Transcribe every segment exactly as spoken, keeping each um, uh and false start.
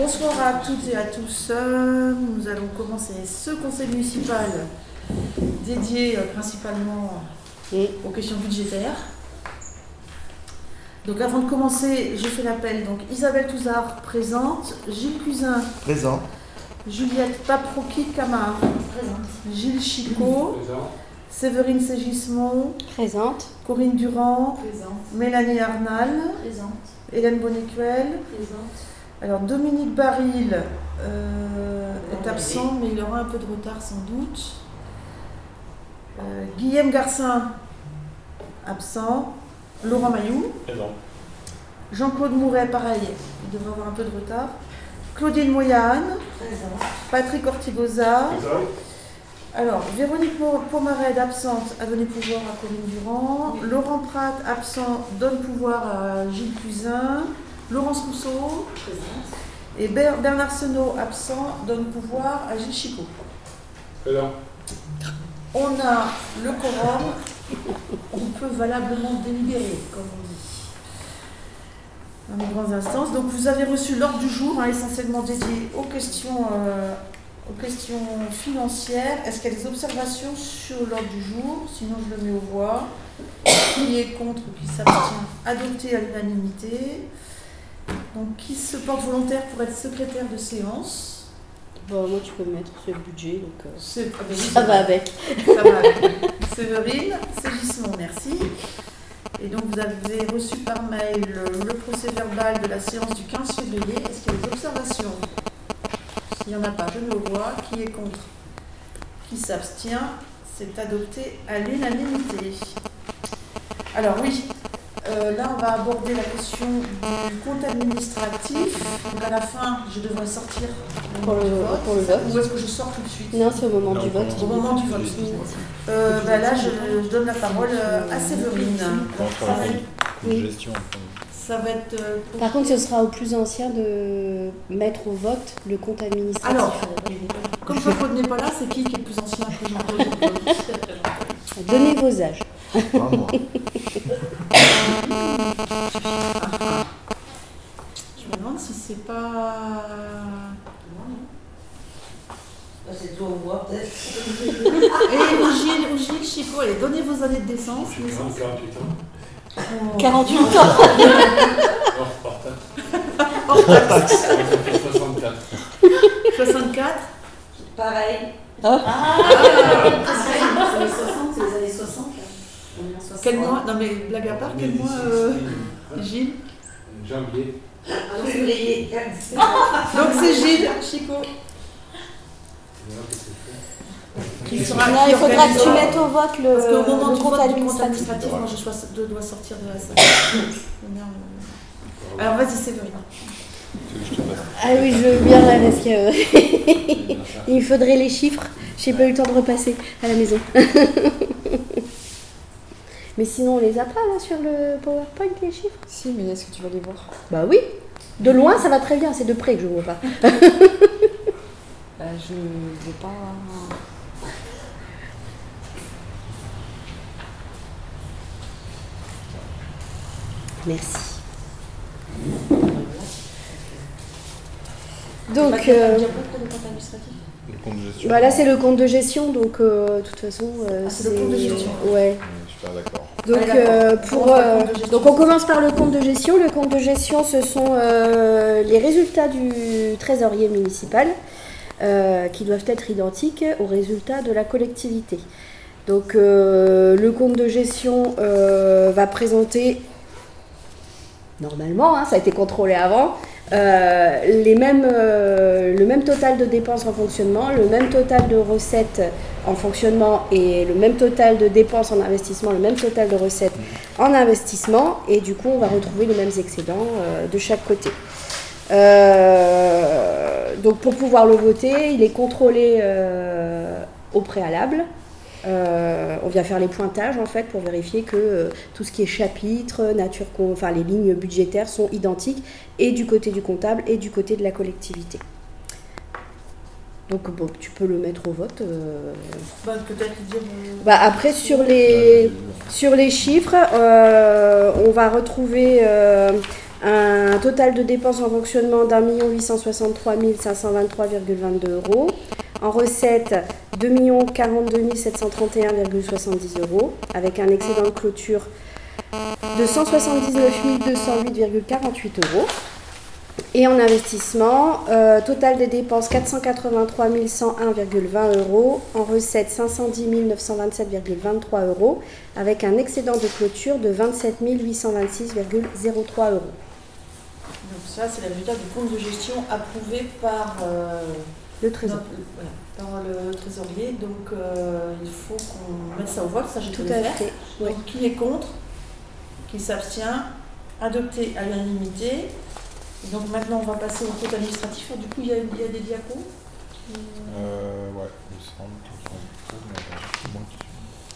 Bonsoir à toutes et à tous. Nous allons commencer ce conseil municipal dédié principalement aux questions budgétaires. Donc avant de commencer, je fais l'appel. Donc Isabelle Touzard présente, Gilles Cusin présent, Juliette Paprocki-Camard présente, Gilles Chicot présent, Séverine Ségismond présente, Corinne Durand présente, Mélanie Arnal présente, Hélène Bonnequel présente. Alors Dominique Baril euh, est absent, mais il aura un peu de retard sans doute. Euh, Guillaume Garcin, absent. Laurent Mailloux. Présent. Jean-Claude Mouret, pareil, il devrait avoir un peu de retard. Claudine Moyane. Présent. Patrick Ortigoza. Présent. Alors, Véronique Pomarède, absente, a donné pouvoir à Corinne Durand. Oui. Laurent Prat, absent, donne pouvoir à Gilles Cusin. Laurence Rousseau, présente. Et Bernard Senot, absent, donne pouvoir à Gilles Chicot. Présent. On a le quorum, on peut valablement délibérer, comme on dit, dans les grandes instances. Donc vous avez reçu l'ordre du jour, hein, essentiellement dédié aux questions, euh, aux questions financières. Est-ce qu'il y a des observations sur l'ordre du jour? Sinon je le mets aux voix. Qui est contre, qui s'abstient, adopté à l'unanimité. Donc, qui se porte volontaire pour être secrétaire de séance? Bon, moi, tu peux me mettre sur le budget, donc euh, c'est, ah ben, ça va avec. Ça va avec. Séverine, Ségismond, merci. Et donc, vous avez reçu par mail le, le procès-verbal de la séance du quinze février. Est-ce qu'il y a des observations? S'il n'y en a pas, je le vois. Qui est contre? Qui s'abstient? C'est adopté à l'unanimité. Alors, oui. Euh, là, on va aborder la question du compte administratif. Donc, à la fin, je devrais sortir pour le, vote. pour le vote. Ou est-ce que je sors tout de suite? Non, c'est au moment non, du vote. Au moment du vote. Euh, bah, là, je, je donne la parole à Séverine. Ça va être, oui. gestion. Ça va être, euh, Par contre, ce sera au plus ancien de mettre au vote le compte administratif. Alors, comme Jean-Claude n'est pas là, c'est qui qui est le plus ancien que Jean-Claude? Donnez vos âges. Pas moi. Je me demande si c'est pas. C'est toi ou moi, peut-être. Et au Gilles, au Gilles Chicot, allez, donnez vos années de naissance. quarante-huit ans. Oh. quarante-huit ans. Hors taxe. soixante-quatre. soixante-quatre. Pareil. Ah, ah c'est les soixante, c'est les années soixante. Quel mois? Non mais blague à part, quel mois euh, Gilles? Janvier. Ah, février. Donc c'est Gilles Chicot. Il, sera, non, il faudra que tu mettes au vote le, Parce qu'au moment le du compte vote administratif. du compte administratif, moi je, sois, je dois sortir de la salle. Alors vas-y Séverine. Ah oui, je veux bien là parce que il me faudrait les chiffres. J'ai pas eu le temps de repasser à la maison. Mais sinon, on les a pas là sur le PowerPoint, les chiffres? Si, mais est-ce que tu vas les voir? Bah oui. De loin, ça va très bien. C'est de près que je vois pas. Bah, je ne veux pas. Merci. Donc, euh, bah là c'est le compte de gestion, donc euh, de toute façon euh, ah, c'est, c'est le compte de gestion. Ouais. Super d'accord. Donc euh, pour euh, donc on commence par le compte de gestion. Le compte de gestion, ce sont euh, les résultats du trésorier municipal euh, qui doivent être identiques aux résultats de la collectivité. Donc euh, le compte de gestion euh, va présenter normalement, hein, ça a été contrôlé avant. Euh, les mêmes, euh, le même total de dépenses en fonctionnement, le même total de recettes en fonctionnement et le même total de dépenses en investissement, le même total de recettes en investissement, et du coup on va retrouver les mêmes excédents euh, de chaque côté. Euh, donc pour pouvoir le voter, il est contrôlé euh, au préalable. Euh, on vient faire les pointages en fait pour vérifier que euh, tout ce qui est chapitre, nature, enfin les lignes budgétaires sont identiques et du côté du comptable et du côté de la collectivité. Donc bon, tu peux le mettre au vote. Euh... Bah, peut-être dire. Euh... Bah, après sur les sur les chiffres, euh, on va retrouver euh, Un total de dépenses en fonctionnement d'un million huit cent soixante-trois mille cinq cent vingt-trois virgule vingt-deux euros. En recettes, deux millions quarante-deux mille sept cent trente et un virgule soixante-dix euros, avec un excédent de clôture de cent soixante-dix-neuf mille deux cent huit virgule quarante-huit euros. Et en investissement, euh, total des dépenses quatre cent quatre-vingt-trois mille cent un virgule vingt euros, en recettes cinq cent dix mille neuf cent vingt-sept virgule vingt-trois euros, avec un excédent de clôture de vingt-sept mille huit cent vingt-six virgule zéro trois euros. Donc ça, c'est le résultat du compte de gestion approuvé par, euh, le, trésor. notre, voilà, par le trésorier. Donc euh, il faut qu'on mette ça au vote, ça j'ai tout tout à faire. fait. Donc Oui. qui est contre? Qui s'abstient? Adopté à l'unanimité. Donc maintenant on va passer au compte administratif. Alors, du coup il y, a, il y a des diapos qui... Euh, ouais, il me semble qu'ils sont trop, mais attends, c'est moi qui suis.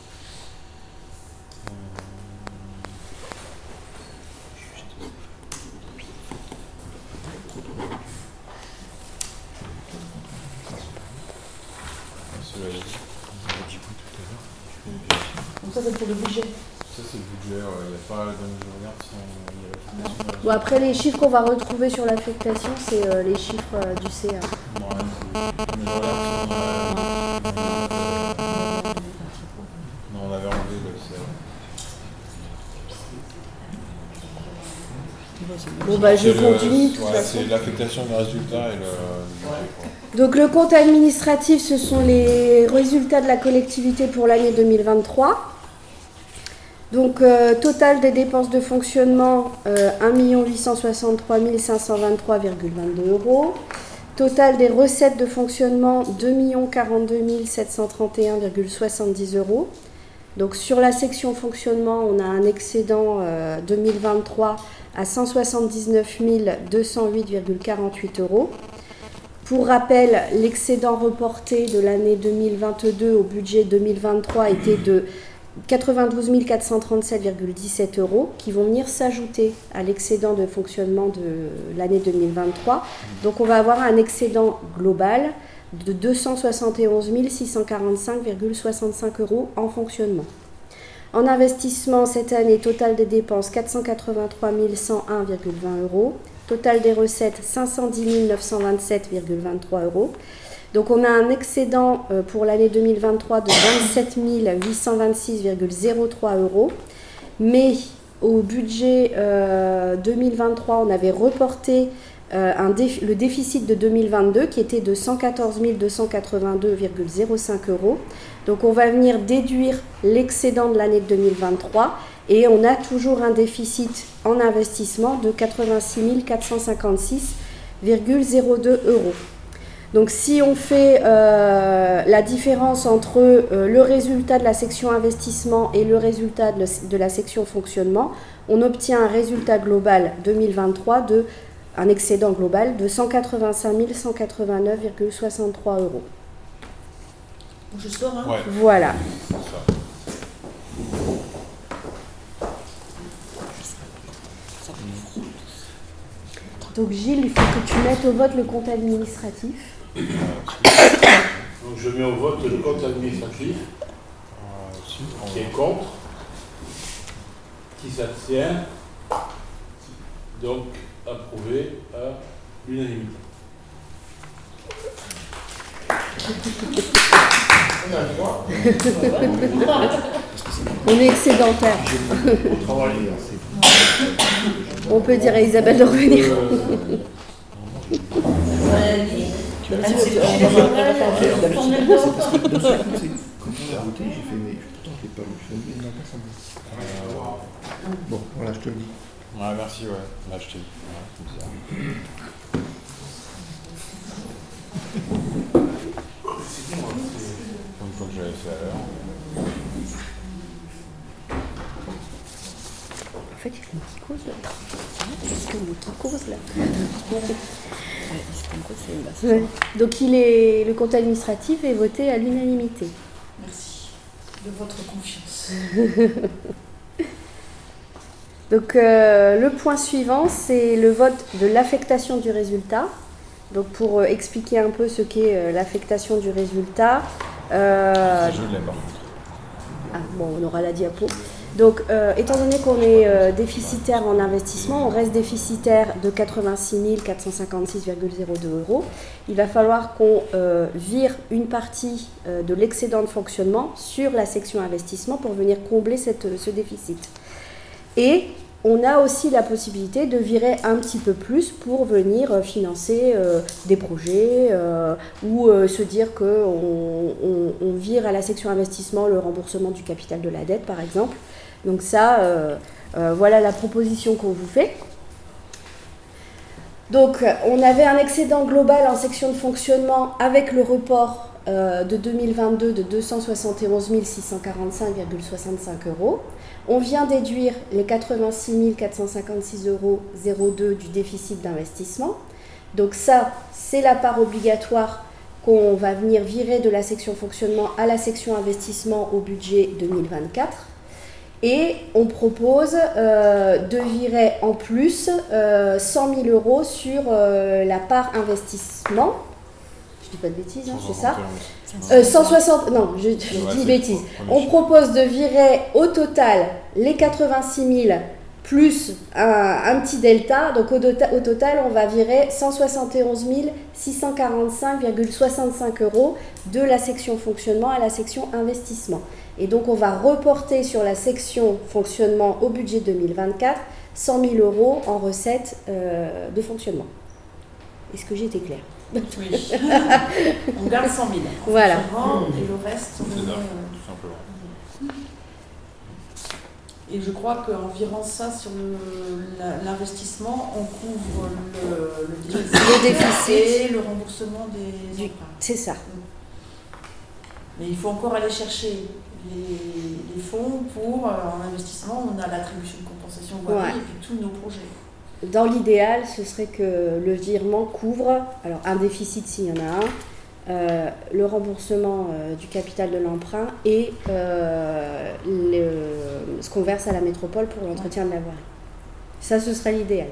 Donc ça c'est pour le budget. Ça c'est le budget, il n'y a pas, donc je regarde si on y a l'affectation. Bon, après les chiffres qu'on va retrouver sur l'affectation, c'est euh, les chiffres euh, du C A. Ouais, c'est... Mais je regarde si on a... Non, on avait enlevé le C A. Bon bah je C'est continue. le... de toute ouais, façon. c'est l'affectation des résultats et le... Ouais. Donc le compte administratif, ce sont les résultats de la collectivité pour l'année deux mille vingt-trois. Donc euh, total des dépenses de fonctionnement, euh, un million huit cent soixante-trois mille cinq cent vingt-trois virgule vingt-deux euros. Total des recettes de fonctionnement, deux millions quarante-deux mille sept cent trente et un virgule soixante-dix euros. Donc sur la section fonctionnement, on a un excédent euh, deux mille vingt-trois à cent soixante-dix-neuf mille deux cent huit virgule quarante-huit euros. Pour rappel, l'excédent reporté de l'année deux mille vingt-deux au budget deux mille vingt-trois était de quatre-vingt-douze mille quatre cent trente-sept virgule dix-sept euros qui vont venir s'ajouter à l'excédent de fonctionnement de l'année deux mille vingt-trois. Donc on va avoir un excédent global de deux cent soixante et onze mille six cent quarante-cinq virgule soixante-cinq euros en fonctionnement. En investissement, cette année, total des dépenses quatre cent quatre-vingt-trois mille cent un virgule vingt euros. Total des recettes cinq cent dix mille neuf cent vingt-sept virgule vingt-trois euros. Donc on a un excédent pour l'année deux mille vingt-trois de vingt-sept mille huit cent vingt-six virgule zéro trois euros. Mais au budget euh, deux mille vingt-trois, on avait reporté euh, un déf- le déficit de deux mille vingt-deux qui était de cent quatorze mille deux cent quatre-vingt-deux virgule zéro cinq euros. Donc on va venir déduire l'excédent de l'année deux mille vingt-trois et on a toujours un déficit en investissement de quatre-vingt-six mille quatre cent cinquante-six virgule zéro deux euros. Donc si on fait euh, la différence entre euh, le résultat de la section investissement et le résultat de, le, de la section fonctionnement, on obtient un résultat global deux mille vingt-trois de un excédent global de cent quatre-vingt-cinq mille cent quatre-vingt-neuf virgule soixante-trois euros. Je sors, hein. Ouais. Voilà. C'est ça. Donc Gilles, il faut que tu mettes au vote le compte administratif. Donc je mets au vote le compte administratif. Euh, Qui est contre? Qui s'abstient? Donc approuvé à l'unanimité. On est excédentaire. On peut dire à Isabelle de revenir. Bon, voilà, je te le dis. Ouais, merci, ouais. Là, je t'ai dit. Ouais, comme ça. Comme quoi que j'avais fait à l'heure. En fait, il y a une petite cause là. Est-ce qu'il y a une petite cause là? Ouais. Donc il est, le compte administratif est voté à l'unanimité. Merci de votre confiance. Donc euh, le point suivant, c'est le vote de l'affectation du résultat. Donc pour euh, expliquer un peu ce qu'est euh, l'affectation du résultat. Euh, Je l'ai par contre. ah, bon, on aura la diapo. Donc, euh, étant donné qu'on est euh, déficitaire en investissement, on reste déficitaire de quatre-vingt-six mille quatre cent cinquante-six virgule zéro deux euros. Il va falloir qu'on euh, vire une partie euh, de l'excédent de fonctionnement sur la section investissement pour venir combler cette, ce déficit. Et on a aussi la possibilité de virer un petit peu plus pour venir euh, financer euh, des projets euh, ou euh, se dire qu'on on, on vire à la section investissement le remboursement du capital de la dette, par exemple. Donc ça, euh, euh, voilà la proposition qu'on vous fait. Donc on avait un excédent global en section de fonctionnement avec le report euh, de deux mille vingt-deux de deux cent soixante et onze mille six cent quarante-cinq virgule soixante-cinq euros. On vient déduire les quatre-vingt-six mille quatre cent cinquante-six virgule zéro deux euros du déficit d'investissement. Donc ça, c'est la part obligatoire qu'on va venir virer de la section fonctionnement à la section investissement au budget deux mille vingt-quatre. Et on propose euh, de virer en plus euh, cent mille euros sur euh, la part investissement. Je dis pas de bêtises, hein, c'est ça euh, cent soixante, non, je, je ouais, dis bêtises. On propose de virer au total les quatre-vingt-six mille plus un, un petit delta. Donc au, au total, on va virer cent soixante et onze mille six cent quarante-cinq virgule soixante-cinq euros de la section fonctionnement à la section investissement. Et donc, on va reporter sur la section fonctionnement au budget deux mille vingt-quatre cent mille euros en recettes euh, de fonctionnement. Est-ce que j'ai été claire ? Oui. On garde cent mille. Voilà. Et le reste, on C'est met, ça, euh, tout simplement. Et je crois qu'en virant ça sur le- la- l'investissement, on couvre le, le déficit, Le déficit. et le remboursement des Du- emprunts. C'est ça. Mais il faut encore aller chercher les, les fonds pour, euh, en investissement, on a l'attribution de compensation voirie Ouais. et puis tous nos projets. Dans l'idéal, ce serait que le virement couvre, alors un déficit s'il y en a un, euh, le remboursement euh, du capital de l'emprunt et euh, le- ce qu'on verse à la métropole pour l'entretien de la voirie. Ça, ce serait l'idéal.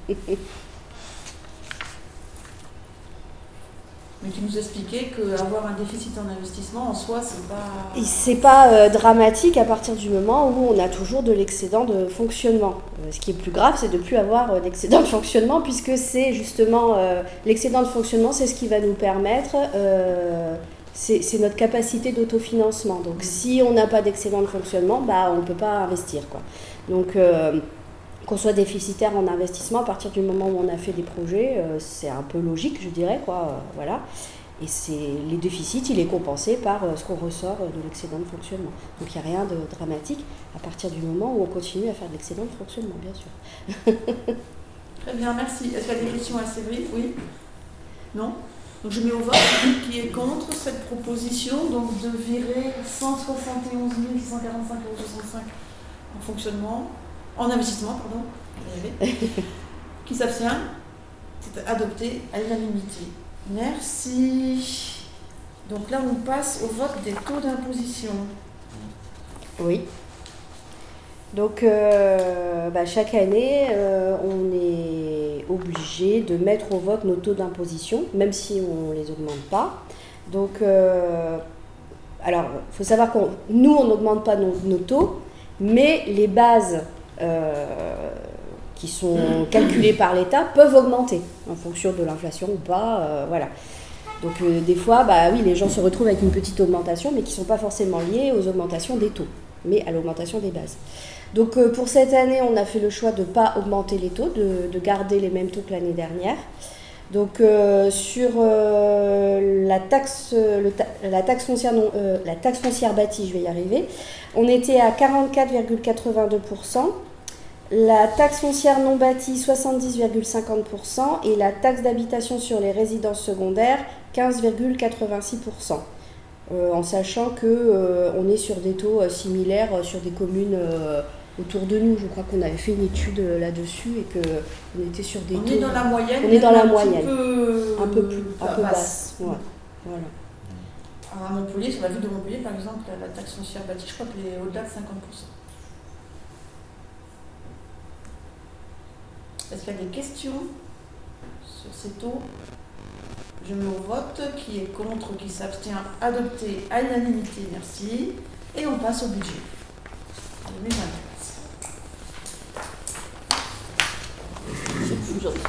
Mais tu nous expliquais qu'avoir un déficit en investissement, en soi, c'est pas... Et c'est pas euh, dramatique à partir du moment où on a toujours de l'excédent de fonctionnement. Euh, ce qui est plus grave, c'est de ne plus avoir euh, d'excédent de fonctionnement, puisque c'est justement euh, l'excédent de fonctionnement, c'est ce qui va nous permettre, euh, c'est, c'est notre capacité d'autofinancement. Donc si on n'a pas d'excédent de fonctionnement, bah, on ne peut pas investir, quoi. Donc euh, qu'on soit déficitaire en investissement, à partir du moment où on a fait des projets, euh, c'est un peu logique, je dirais, quoi. Euh, voilà. Et c'est, les déficits, il est compensé par euh, ce qu'on ressort euh, de l'excédent de fonctionnement. Donc il n'y a rien de dramatique à partir du moment où on continue à faire de l'excédent de fonctionnement, bien sûr. Très bien, merci. Est-ce qu'il y a des questions à Séverine ? Oui ? Non ? Donc je mets au vote qui est contre cette proposition, donc de virer cent soixante et onze mille six cent quarante-cinq virgule soixante-cinq euros en fonctionnement, en investissement, pardon. Qui s'abstient ? C'est adopté à l'unanimité. Merci. Donc là, on passe au vote des taux d'imposition. Oui. Donc, euh, bah, chaque année, euh, on est obligé de mettre au vote nos taux d'imposition, même si on ne les augmente pas. Donc, euh, alors, il faut savoir que nous, on n'augmente pas nos, nos taux, mais les bases euh, qui sont calculées par l'État peuvent augmenter en fonction de l'inflation ou pas. Euh, voilà. Donc, euh, des fois, bah, oui, les gens se retrouvent avec une petite augmentation, mais qui ne sont pas forcément liées aux augmentations des taux, mais à l'augmentation des bases. Donc euh, pour cette année, on a fait le choix de ne pas augmenter les taux, de, de garder les mêmes taux que l'année dernière. Donc euh, sur euh, la, taxe, le ta- la, taxe foncière non, euh, la taxe foncière bâtie, je vais y arriver, on était à quarante-quatre virgule quatre-vingt-deux pour cent, la taxe foncière non bâtie soixante-dix virgule cinquante pour cent et la taxe d'habitation sur les résidences secondaires quinze virgule quatre-vingt-six pour cent. Euh, en sachant qu'on euh, est sur des taux euh, similaires euh, sur des communes euh, autour de nous. Je crois qu'on avait fait une étude euh, là-dessus et qu'on était sur des on taux... est dans la moyenne. On est dans la un moyenne. Peu un peu plus un peu basse. basse. Ouais. Voilà. Alors à Montpellier, sur la ville de Montpellier, par exemple, la taxe foncière bâtie, je crois qu'elle est au-delà de cinquante pour cent. Est-ce qu'il y a des questions sur ces taux ? Je mets au vote qui est contre, qui s'abstient, adopté à l'unanimité, merci. Et on passe au budget. deux mille vingt-quatre. C'est fou, genre.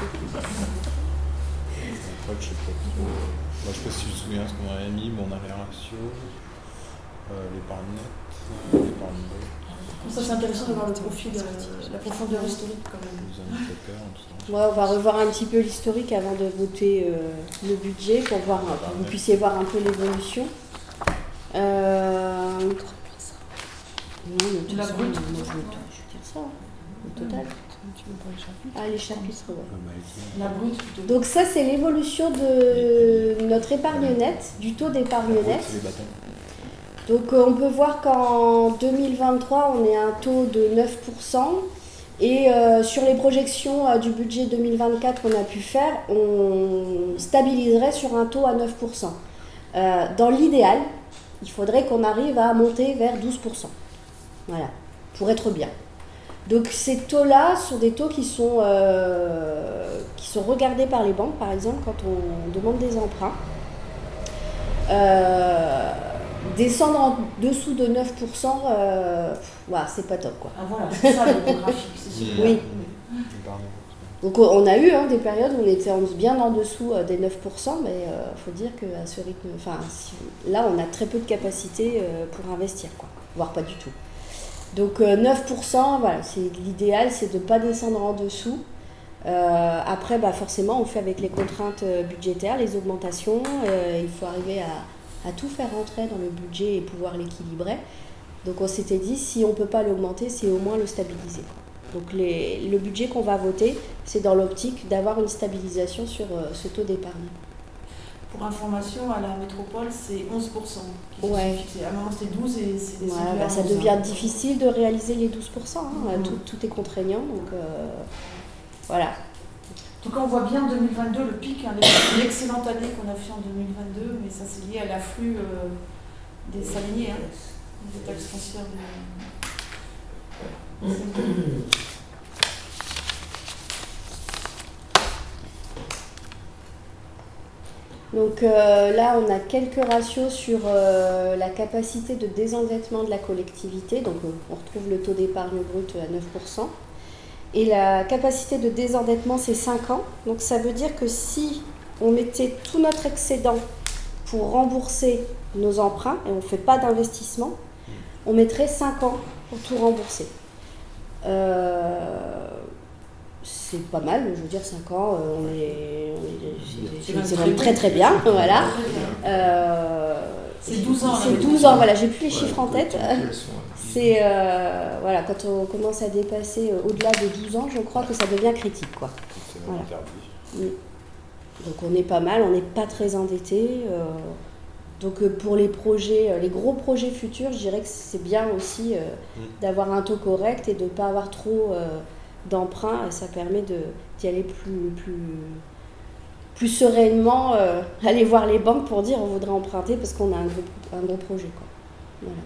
Après, je sais pas trop. Moi, je sais pas si je me souviens ce qu'on avait mis, mais on avait un ratio, euh, l'épargne nette, l'épargne brute. Ça, c'est intéressant de voir le profil, euh, la profondeur historique quand même. Les indicateurs, tout ça. Ouais, on va revoir un petit peu l'historique avant de voter euh, le budget pour voir, pour que vous puissiez voir un peu l'évolution. Euh... Non, mais tout La ça, brute. moi, je vais je vais dire ça, au total. Ah, les chapitres, ouais. La brute plutôt. Donc ça, c'est l'évolution de notre épargne nette, du taux d'épargne nette. C'est les bâtons. Donc euh, on peut voir qu'en deux mille vingt-trois, on est à un taux de neuf pour cent. Et euh, sur les projections euh, du budget deux mille vingt-quatre qu'on a pu faire, on stabiliserait sur un taux à neuf pour cent. Euh, dans l'idéal, il faudrait qu'on arrive à monter vers douze pour cent. Voilà, pour être bien. Donc ces taux-là sont des taux qui sont, euh, qui sont regardés par les banques, par exemple, quand on demande des emprunts. Euh, descendre en dessous de neuf pour cent, euh, ouais, c'est pas top, quoi. Ah voilà, c'est ça le graphique, c'est sûr. Oui. Donc on a eu hein, des périodes où on était bien en dessous euh, des neuf pour cent, mais il euh, faut dire qu'à ce rythme, enfin, si, là on a très peu de capacité euh, pour investir, quoi, voire pas du tout. Donc euh, neuf pour cent, voilà, c'est l'idéal, c'est de ne pas descendre en dessous. Euh, après, bah, forcément, on fait avec les contraintes budgétaires, les augmentations, euh, il faut arriver à, à tout faire rentrer dans le budget et pouvoir l'équilibrer. Donc on s'était dit, si on ne peut pas l'augmenter, c'est au moins le stabiliser. Donc les, le budget qu'on va voter, c'est dans l'optique d'avoir une stabilisation sur euh, ce taux d'épargne. Pour information, à la métropole, c'est onze pour cent. Ouais. À un moment, c'était douze et c'est des ouais, bah, ça devient difficile de réaliser les douze pour cent. Hein. Mmh. Tout, tout est contraignant. Donc euh, voilà. En tout cas, on voit bien en deux mille vingt-deux le pic, hein, l'excellente année qu'on a fait en deux mille vingt-deux, mais ça c'est lié à l'afflux euh, des saliniers, hein, des taxes foncières. De... Donc euh, là, on a quelques ratios sur euh, la capacité de désendettement de la collectivité. Donc euh, on retrouve le taux d'épargne brute à neuf pour cent. Et la capacité de désendettement, c'est cinq ans. Donc ça veut dire que si on mettait tout notre excédent pour rembourser nos emprunts, et on ne fait pas d'investissement, on mettrait cinq ans pour tout rembourser. Euh, c'est pas mal, je veux dire cinq ans, on est, on est, c'est, c'est même très très bien, voilà. Euh, c'est douze ans. C'est douze ans, voilà, j'ai plus les chiffres en tête. C'est, euh, voilà, quand on commence à dépasser euh, au-delà de douze ans, je crois que ça devient critique, quoi. Voilà. Donc on est pas mal, on n'est pas très endetté. Euh, donc pour les projets, les gros projets futurs, je dirais que c'est bien aussi euh, mmh. d'avoir un taux correct et de ne pas avoir trop euh, d'emprunts. Ça permet de, d'y aller plus, plus, plus sereinement, euh, aller voir les banques pour dire on voudrait emprunter parce qu'on a un gros, un gros projet, quoi. Voilà.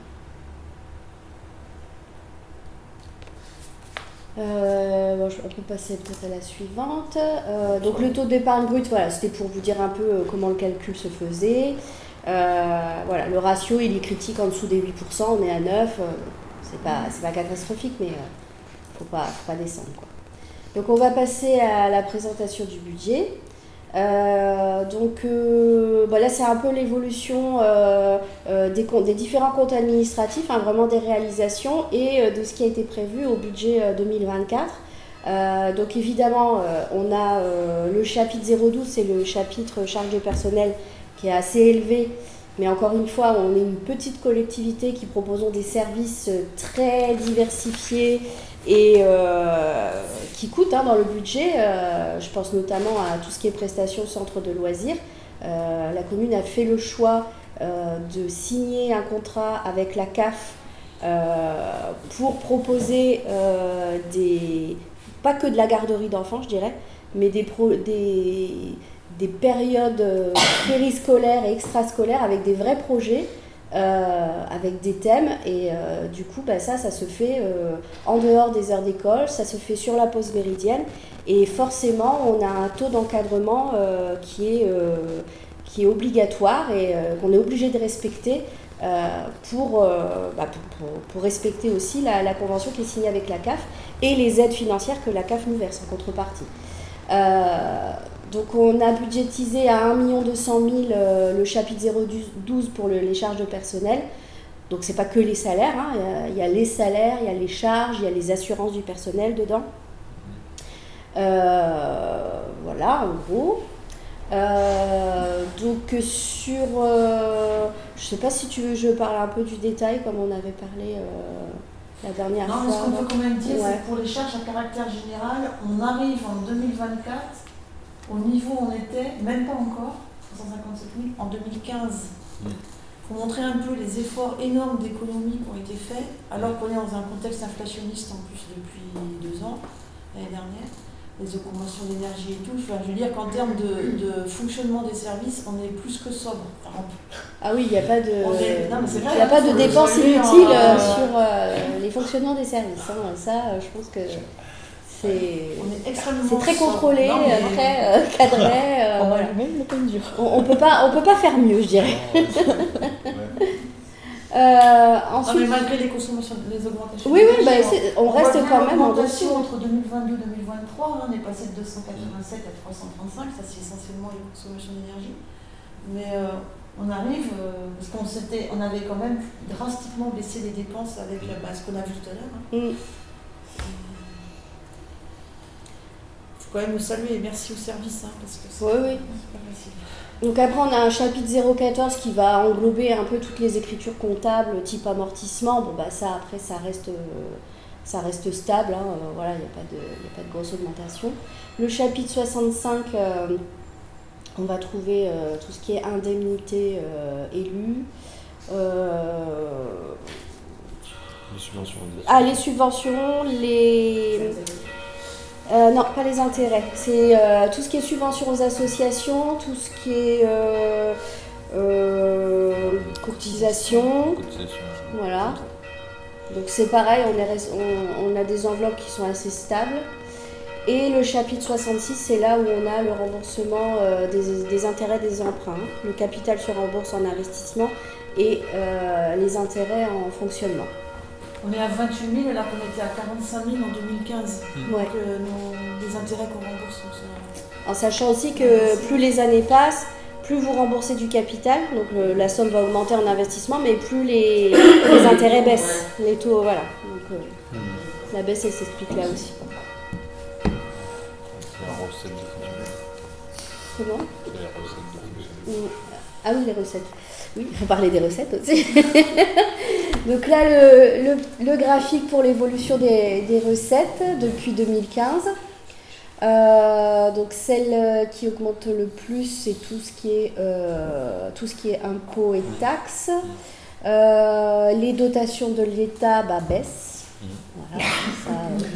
Euh, bon, on peut passer peut-être à la suivante. Euh, donc le taux d'épargne brute, voilà, c'était pour vous dire un peu euh, comment le calcul se faisait. Euh, voilà, le ratio il est critique en dessous des huit pour cent, on est à neuf pour cent, euh, c'est pas, c'est pas catastrophique, mais euh, faut pas, faut pas descendre, quoi. Donc on va passer à la présentation du budget. Euh, donc euh, bah là c'est un peu l'évolution euh, euh, des, comptes, des différents comptes administratifs, hein, vraiment des réalisations et euh, de ce qui a été prévu au budget euh, deux mille vingt-quatre. Euh, donc évidemment euh, on a euh, le chapitre zéro douze, c'est le chapitre charge de personnel qui est assez élevé, mais encore une fois on est une petite collectivité qui proposons des services très diversifiés et euh, qui coûte hein, dans le budget. Euh, je pense notamment à tout ce qui est prestations centre de loisirs. Euh, la commune a fait le choix euh, de signer un contrat avec la C A F euh, pour proposer euh, des, pas que de la garderie d'enfants je dirais, mais des, pro, des, des périodes périscolaires et extrascolaires avec des vrais projets. Euh, avec des thèmes et euh, du coup bah, ça, ça se fait euh, en dehors des heures d'école, ça se fait sur la pause méridienne et forcément on a un taux d'encadrement euh, qui, est, euh, qui est obligatoire et euh, qu'on est obligé de respecter euh, pour, euh, bah, pour, pour, pour respecter aussi la, la convention qui est signée avec la C A F et les aides financières que la C A F nous verse en contrepartie. Euh, donc on a budgétisé à un million deux cent mille euh, le chapitre zéro douze pour le, les charges de personnel. Donc c'est pas que les salaires, hein. Il y a les salaires, il y a les charges, il y a les assurances du personnel dedans. Euh, voilà, en gros. Euh, donc sur, euh, je sais pas si tu veux, je parle un peu du détail comme on avait parlé euh, la dernière non, fois. Non, mais ce qu'on peut quand même dire, ouais. c'est que pour les charges à caractère général, on arrive en deux mille vingt-quatre au niveau où on était, même pas encore, cent cinquante-sept mille, en deux mille quinze. Il mmh. faut montrer un peu les efforts énormes d'économie qui ont été faits, alors qu'on est dans un contexte inflationniste en plus depuis deux ans, l'année dernière. Les augmentations d'énergie et tout, enfin, je veux dire qu'en termes de, de fonctionnement des services, on est plus que sobre. Enfin, ah oui, il n'y a pas de, est, non, vrai, il y a pas de dépenses inutiles euh, sur euh, les fonctionnements des services. Hein. Ça, je pense que c'est, c'est très contrôlé, non, mais... très euh, cadré. Euh, on voilà. même le peine dur. On ne peut pas, on peut pas faire mieux, je dirais. Euh, ensuite... Non, mais malgré les consommations, les augmentations, oui, oui, bah, on reste on quand même en dessus. Entre deux mille vingt-deux et deux mille vingt-trois, on est passé de deux cent quatre-vingt-sept à trois cent trente-cinq, ça c'est essentiellement les consommations d'énergie. Mais euh, on arrive, euh, parce qu'on s'était, on avait quand même drastiquement baissé les dépenses avec bah, ce qu'on a vu tout à l'heure. Il hein. mm. faut quand même nous saluer et merci au service, hein, parce que c'est, oui, oui. c'est pas facile. Donc après on a un chapitre zéro quatorze qui va englober un peu toutes les écritures comptables type amortissement. Bon bah ça après ça reste, ça reste stable, hein. euh, voilà, il n'y a pas de, il y a pas de grosse augmentation. Le chapitre soixante-cinq, euh, on va trouver euh, tout ce qui est indemnité euh, élue. Euh, les subventions. Ah les subventions, les... Euh, non, pas les intérêts. C'est euh, tout ce qui est subvention aux associations, tout ce qui est euh, euh, cotisation. Cotisation. Voilà. Donc c'est pareil, on, est, on, on a des enveloppes qui sont assez stables. Et le chapitre soixante-six, c'est là où on a le remboursement euh, des, des intérêts des emprunts. Le capital se rembourse en investissement et euh, les intérêts en fonctionnement. On est à vingt-huit mille alors qu'on était à quarante-cinq mille en deux mille quinze. Mmh. Donc euh, nos, les intérêts qu'on rembourse. Ça... En sachant aussi que plus les années passent, plus vous remboursez du capital, donc le, la somme va augmenter en investissement, mais plus les, les intérêts baissent, les taux, voilà. Donc euh, mmh. la baisse, elle s'explique là aussi. C'est la recette de fonctionnement. Comment ? C'est la recette de fonctionnement. Ah oui, les recettes. Oui, il faut parler des recettes aussi. Donc là, le, le, le graphique pour l'évolution des, des recettes depuis deux mille quinze. Euh, donc celle qui augmente le plus, c'est tout ce qui est, euh, tout ce qui est impôts et taxes. Euh, les dotations de l'État bah, baissent. Voilà, ça,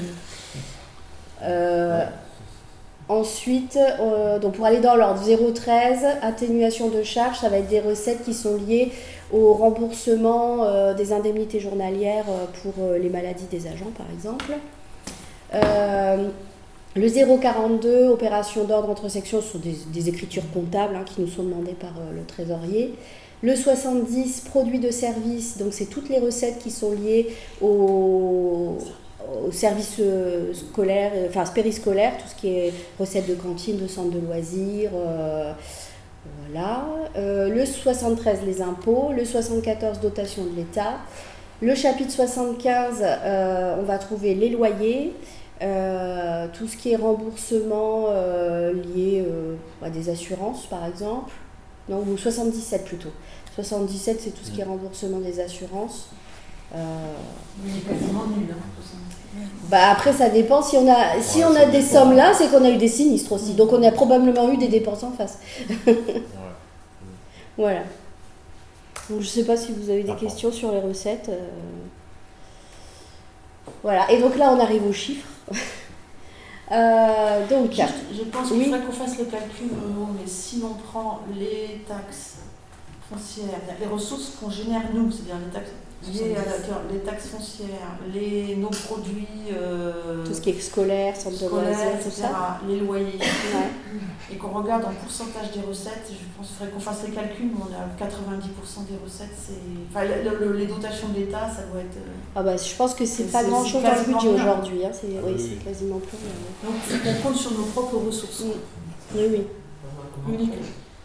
euh, ensuite, euh, donc pour aller dans l'ordre, zéro treize, atténuation de charges, ça va être des recettes qui sont liées au remboursement euh, des indemnités journalières euh, pour euh, les maladies des agents, par exemple. Euh, le zéro quarante-deux, opérations d'ordre entre sections, ce sont des, des écritures comptables hein, qui nous sont demandées par euh, le trésorier. Le soixante-dix, produits de service, donc c'est toutes les recettes qui sont liées au... aux services scolaires, enfin périscolaires, tout ce qui est recettes de cantine, de centres de loisirs, euh, voilà. Euh, le soixante-treize, les impôts. Le soixante-quatorze, dotation de l'État. Le chapitre soixante-quinze, euh, on va trouver les loyers, euh, tout ce qui est remboursement euh, lié euh, à des assurances, par exemple. Non, ou soixante-dix-sept plutôt. soixante-dix-sept, c'est tout ce qui est remboursement des assurances. Euh, Il est quasiment nul, hein. Bah après ça dépend, si on a, si ouais, on a des dépend. sommes là, c'est qu'on a eu des sinistres aussi, donc on a probablement eu des dépenses en face. Ouais. Voilà. Donc je sais pas si vous avez des D'accord. questions sur les recettes. Euh... Voilà, et donc là on arrive aux chiffres. euh, donc, Juste, je pense qu'il oui. faudrait qu'on fasse le calcul, mais si l'on prend les taxes foncières, les ressources qu'on génère nous, c'est-à-dire les taxes liées à la, les taxes foncières, les, nos produits... Euh, tout ce qui est scolaire, centre de loisirs, tout ça. Les loyers. Ouais. Et qu'on regarde en pourcentage des recettes, je pense qu'il faudrait qu'on fasse les calculs, mais on est à quatre-vingt-dix pour cent des recettes, c'est... Enfin, le, le, les dotations de l'État, ça doit être... Ah bah, je pense que c'est, c'est pas grand-chose dans le budget aujourd'hui, hein. c'est, oui, oui. c'est quasiment plus rien. Donc, il faut qu'on compte sur nos propres ressources. Oui, oui. Uniquement.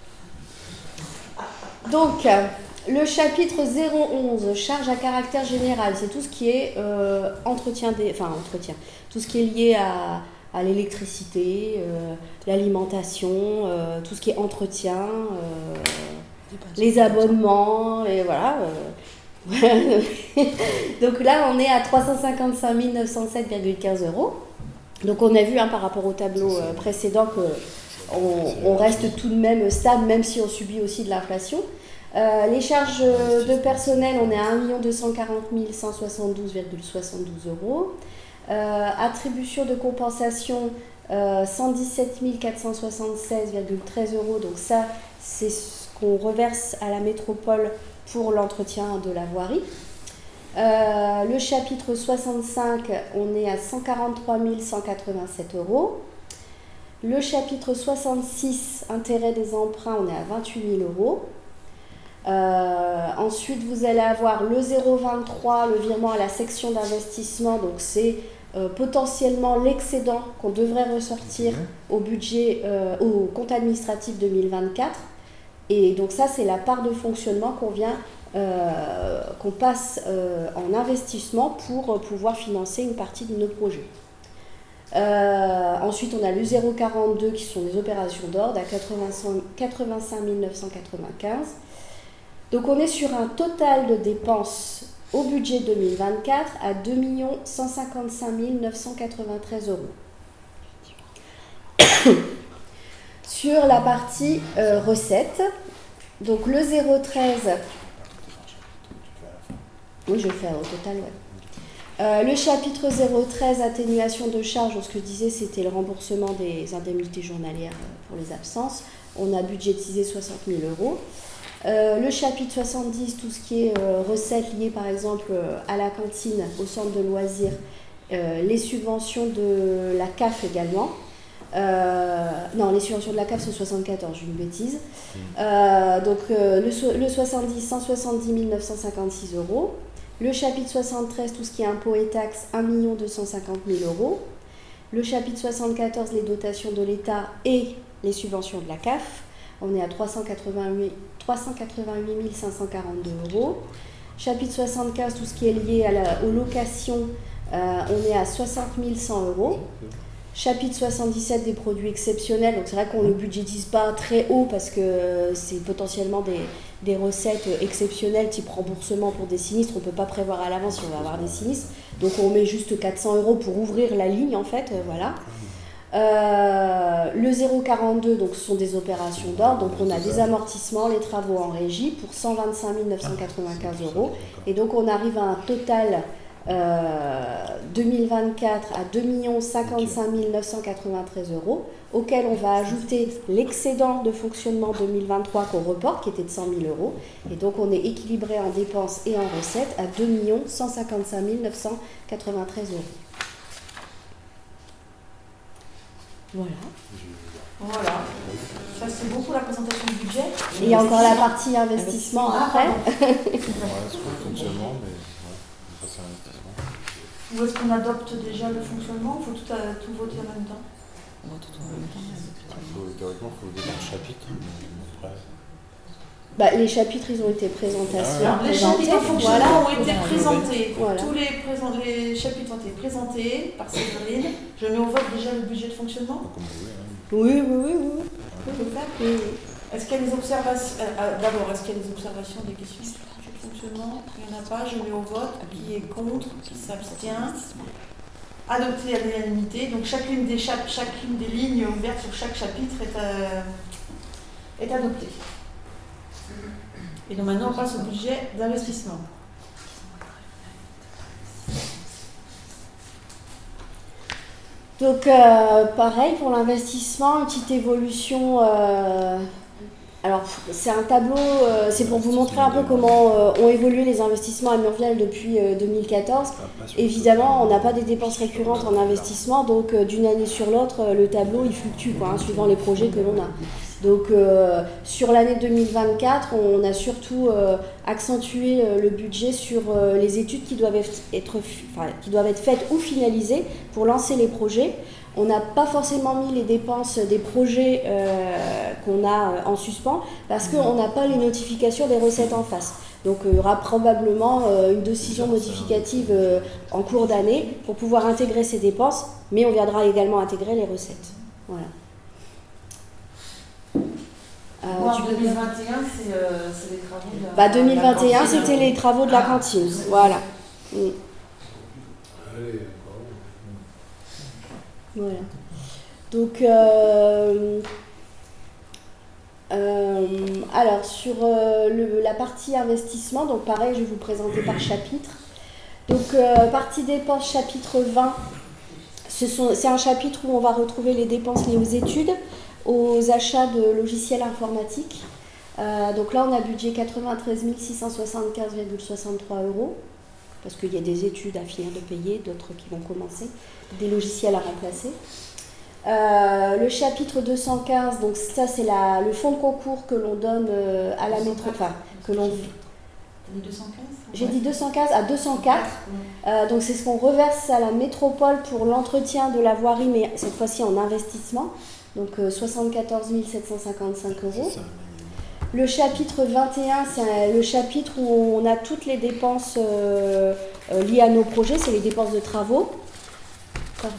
Donc, le chapitre zéro onze, charge à caractère général, c'est tout ce qui est euh, entretien, des, enfin entretien, tout ce qui est lié à, à l'électricité, euh, l'alimentation, euh, tout ce qui est entretien, euh, les abonnements, et voilà. Euh. Donc là, on est à trois cent cinquante-cinq mille neuf cent sept virgule quinze euros. Donc on a vu hein, par rapport au tableau euh, précédent que on, on reste tout de même stable, même si on subit aussi de l'inflation. Euh, les charges de personnel, on est à un million deux cent quarante mille cent soixante-douze virgule soixante-douze euros. Euh, attribution de compensation, euh, cent dix-sept mille quatre cent soixante-seize virgule treize euros. Donc ça, c'est ce qu'on reverse à la métropole pour l'entretien de la voirie. Euh, le chapitre soixante-cinq, on est à cent quarante-trois mille cent quatre-vingt-sept euros. Le chapitre soixante-six, intérêt des emprunts, on est à vingt-huit mille euros. Euh, ensuite, vous allez avoir le zéro vingt-trois, le virement à la section d'investissement. Donc, c'est euh, potentiellement l'excédent qu'on devrait ressortir au budget, euh, au compte administratif deux mille vingt-quatre. Et donc, ça, c'est la part de fonctionnement qu'on vient, euh, qu'on passe euh, en investissement pour pouvoir financer une partie de nos projets. Euh, ensuite, on a le zéro quarante-deux qui sont des opérations d'ordre à quatre-vingt-cinq mille neuf cent quatre-vingt-quinze. Donc on est sur un total de dépenses au budget deux mille vingt-quatre à deux millions cent cinquante-cinq mille neuf cent quatre-vingt-treize euros. Sur la partie euh, recettes, donc le zéro treize, oui je le fais au total, ouais. Euh, le chapitre zéro treize, atténuation de charges, ce que je disais c'était le remboursement des indemnités journalières pour les absences. On a budgétisé soixante mille euros. Euh, le chapitre soixante-dix, tout ce qui est euh, recettes liées par exemple euh, à la cantine, au centre de loisirs, euh, les subventions de la C A F également. Euh, non, les subventions de la C A F c'est soixante-quatorze, j'ai une bêtise. Euh, donc euh, le, so- le soixante-dix, cent soixante-dix mille neuf cent cinquante-six euros. Le chapitre soixante-treize, tout ce qui est impôts et taxes, un million deux cent cinquante mille euros. Le chapitre soixante-quatorze, les dotations de l'État et les subventions de la C A F. On est à trois cent quatre-vingt-huit mille cinq cent quarante-deux euros. Chapitre soixante-quinze, tout ce qui est lié à la, aux locations, euh, on est à soixante mille cent euros. Chapitre soixante-dix-sept, des produits exceptionnels. Donc c'est vrai qu'on ne le budgétise pas très haut parce que c'est potentiellement des, des recettes exceptionnelles, type remboursement pour des sinistres. On ne peut pas prévoir à l'avance si on va avoir des sinistres. Donc on met juste quatre cents euros pour ouvrir la ligne en fait. Euh, voilà. Euh, le zéro quarante-deux, donc ce sont des opérations d'ordre, donc on a des amortissements, les travaux en régie pour cent vingt-cinq mille neuf cent quatre-vingt-quinze euros, et donc on arrive à un total euh, deux mille vingt-quatre à deux millions cinquante-cinq mille neuf cent quatre-vingt-treize euros, auquel on va ajouter l'excédent de fonctionnement deux mille vingt-trois qu'on reporte, qui était de cent mille euros, et donc on est équilibré en dépenses et en recettes à deux millions cent cinquante-cinq mille neuf cent quatre-vingt-treize euros. Voilà. Voilà. Ça, c'est beaucoup la présentation du budget. Et il y a encore la partie investissement ah, après. Ouais, c'est pas le fonctionnement, mais ouais, ça c'est investissement. Où est-ce qu'on adopte déjà le fonctionnement? Il faut tout, à, tout voter en même temps. On va tout en même temps. Faut, théoriquement, il faut voter par chapitre. Mais après... Bah, les chapitres, ils ont été présentés. Alors, les chapitres en fonctionnement voilà. ont été présentés. Voilà. Tous les, présent- les chapitres ont été présentés par Séverine. Je mets au vote déjà le budget de fonctionnement. Comme vous voulez, hein. Oui, oui, oui, oui. On peut le faire. Oui, oui. Est-ce qu'il y a des observations euh, euh, D'abord, est-ce qu'il y a des observations, des questions sur le budget de fonctionnement? Il n'y en a pas. Je mets au vote. Qui est contre? Qui s'abstient? Adopté à l'unanimité. Donc chacune des, chap- chacune des lignes ouvertes sur chaque chapitre est, euh, est adoptée. Et donc maintenant on passe au budget d'investissement. Donc euh, pareil pour l'investissement, une petite évolution euh, Alors, c'est un tableau, euh, c'est pour vous montrer un peu comment euh, ont évolué les investissements à Murviel depuis euh, deux mille quatorze. Évidemment, on n'a pas des dépenses récurrentes en investissement, donc euh, d'une année sur l'autre, euh, le tableau il fluctue, quoi, hein, suivant les projets que l'on a. Donc, euh, sur l'année deux mille vingt-quatre, on a surtout euh, accentué euh, le budget sur euh, les études qui doivent être, être, enfin, qui doivent être faites ou finalisées pour lancer les projets. On n'a pas forcément mis les dépenses des projets euh, qu'on a en suspens parce qu'on n'a pas les notifications des recettes en face. Donc il y aura probablement euh, une décision modificative euh, en cours d'année pour pouvoir intégrer ces dépenses, mais on viendra également intégrer les recettes. Voilà. Euh, en deux mille vingt et un, c'est euh, les travaux de la, bah, deux mille vingt et un, la c'était les travaux de la cantine. Ah, voilà. Mm. Voilà. Donc, euh, euh, alors sur euh, le, la partie investissement, donc pareil, je vais vous présenter par chapitre. Donc, euh, partie dépenses, chapitre vingt, c'est un chapitre où on va retrouver les dépenses liées aux études, aux achats de logiciels informatiques. Euh, donc là, on a budget quatre-vingt-treize mille six cent soixante-quinze virgule soixante-trois euros. Parce qu'il y a des études à finir de payer, d'autres qui vont commencer, des logiciels à remplacer. Euh, le chapitre deux cent quinze, donc ça c'est le fonds de concours que l'on donne euh, à la métropole. Enfin, que l'on. deux cent quinze J'ai dit deux cent quinze à deux cent quatre. Euh, donc c'est ce qu'on reverse à la métropole pour l'entretien de la voirie, mais cette fois-ci en investissement. Donc euh, soixante-quatorze mille sept cent cinquante-cinq euros. Le chapitre vingt et un, c'est le chapitre où on a toutes les dépenses euh, euh, liées à nos projets, c'est les dépenses de travaux. Pardon ?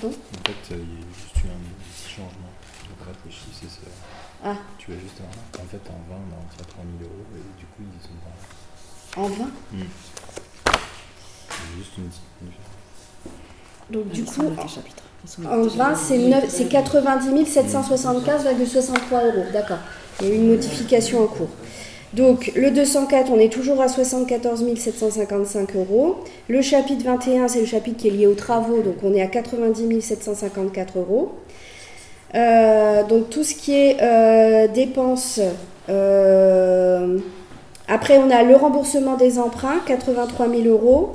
En fait, il y a juste eu un petit changement. Je pas réfléchi, c'est ça. Ah. Tu as juste un. En fait, en vingt, on a entièrement trois mille euros et du coup, ils sont pas. En vingt mmh. C'est juste une petite. Donc, du coup, en vingt, c'est quatre-vingt-dix mille sept cent soixante-quinze virgule soixante-trois euros. D'accord. Il y a eu une modification en cours. Donc, le deux cent quatre, on est toujours à soixante-quatorze mille sept cent cinquante-cinq euros. Le chapitre vingt et un, c'est le chapitre qui est lié aux travaux, donc on est à quatre-vingt-dix mille sept cent cinquante-quatre euros. Euh, donc, tout ce qui est euh, dépenses. Euh, après, on a le remboursement des emprunts, quatre-vingt-trois mille euros.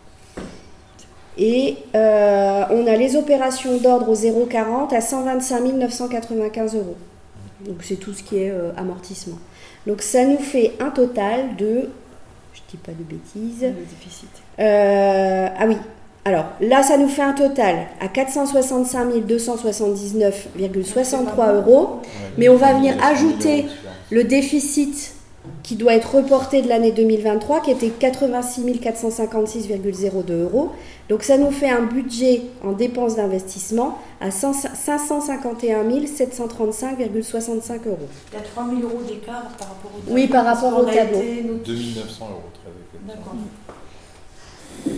Et euh, on a les opérations d'ordre au zéro quarante à cent vingt-cinq mille neuf cent quatre-vingt-quinze euros. Donc c'est tout ce qui est euh, amortissement. Donc ça nous fait un total de, je ne dis pas de bêtises. Le déficit. Euh, ah oui. Alors là, ça nous fait un total à quatre cent soixante-cinq mille deux cent soixante-dix-neuf virgule soixante-trois euros. Mais on va venir ajouter le déficit qui doit être reporté de l'année deux mille vingt-trois, qui était quatre-vingt-six mille quatre cent cinquante-six virgule zéro deux euros. Donc ça nous fait un budget en dépenses d'investissement à cinq cent cinquante et un mille sept cent trente-cinq virgule soixante-cinq euros. Il y a trois mille euros d'écart par rapport au tableau. Oui, par rapport au tableau. deux mille neuf cents euros, très exactement. D'accord.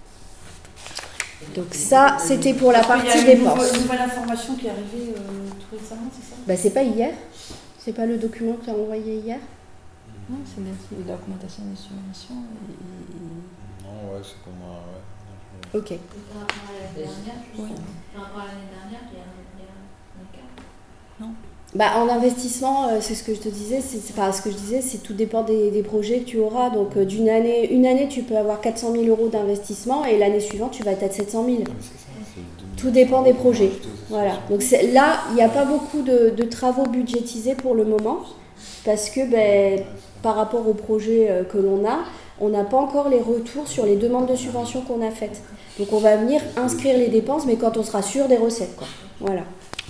Donc ça, c'était pour la partie dépenses. Il y a une nouvelle, une nouvelle information qui est arrivée euh, tout récemment, c'est ça? Bah, c'est pas hier. C'est pas le document que tu as envoyé hier? Non, c'est la documentation des subventions. Et, et... Non, ouais, c'est comme moi, ouais. Ok. Par rapport à l'année dernière, oui. Par rapport à l'année dernière, il y a un écart. Non. Bah, en investissement, euh, c'est ce que je te disais, c'est enfin, ce que je disais, c'est tout dépend des, des projets que tu auras. Donc euh, d'une année, une année, tu peux avoir quatre cent mille euros d'investissement et l'année suivante, tu vas être à sept cent mille. Tout dépend des projets. Voilà. Donc là, il n'y a pas beaucoup de, de travaux budgétisés pour le moment parce que ben, par rapport aux projets euh, que l'on a, on n'a pas encore les retours sur les demandes de subventions qu'on a faites. Donc on va venir inscrire les dépenses, mais quand on sera sûr des recettes, quoi. Voilà.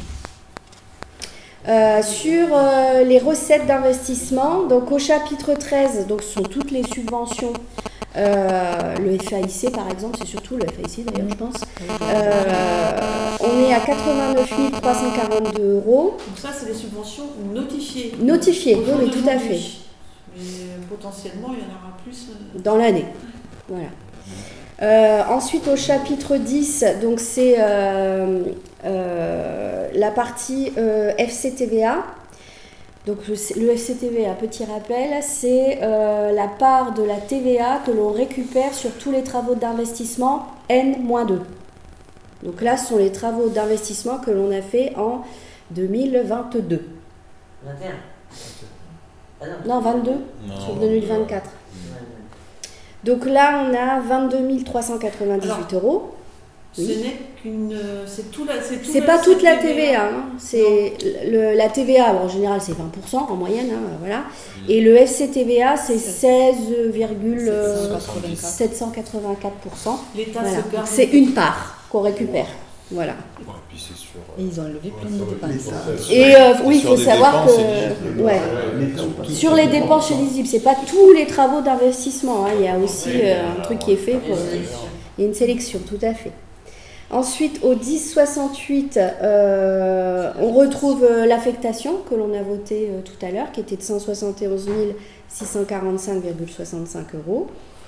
Euh, sur euh, les recettes d'investissement, donc au chapitre treize, donc ce sont toutes les subventions. Euh, le F A I C par exemple, c'est surtout le F A I C d'ailleurs, je pense. Euh, on est à quatre-vingt-neuf mille trois cent quarante-deux euros. Donc ça, c'est les subventions notifiées. Notifiées, oui, oui, tout à fait. Mais potentiellement, il y en aura plus. Euh... Dans l'année. Voilà. Euh, ensuite, au chapitre dix, donc c'est euh, euh, la partie euh, F C T V A. Donc le F C T V A, petit rappel, c'est euh, la part de la T V A que l'on récupère sur tous les travaux d'investissement N moins deux. Donc là, ce sont les travaux d'investissement que l'on a fait en deux mille vingt-deux. vingt et un Non, vingt-deux Non, sur deux mille vingt-quatre. Donc là, on a vingt-deux mille trois cent quatre-vingt-dix-huit euros. Oui. Ce n'est qu'une. C'est tout la. C'est, c'est pas toute la T V A. Hein. C'est le, la T V A, bon, en général, c'est vingt pour cent en moyenne. Hein, voilà. Mmh. Et le F C T V A, c'est seize virgule sept cent quatre-vingt-quatre pour cent. L'État voilà. se garde. C'est une part qu'on récupère. Voilà. Ouais, puis c'est sur, euh, et ils ont levé plein de dépenses. Et euh, oui, il faut savoir que ouais, sur les dépenses chez Lisible, c'est pas tous les travaux d'investissement. Hein. Il y a aussi euh, un truc qui est fait pour. Il y a une sélection, tout à fait. Ensuite, au dix soixante-huit, euh, on retrouve euh, l'affectation que l'on a votée euh, tout à l'heure, qui était de cent soixante et onze mille six cent quarante-cinq virgule soixante-cinq euros.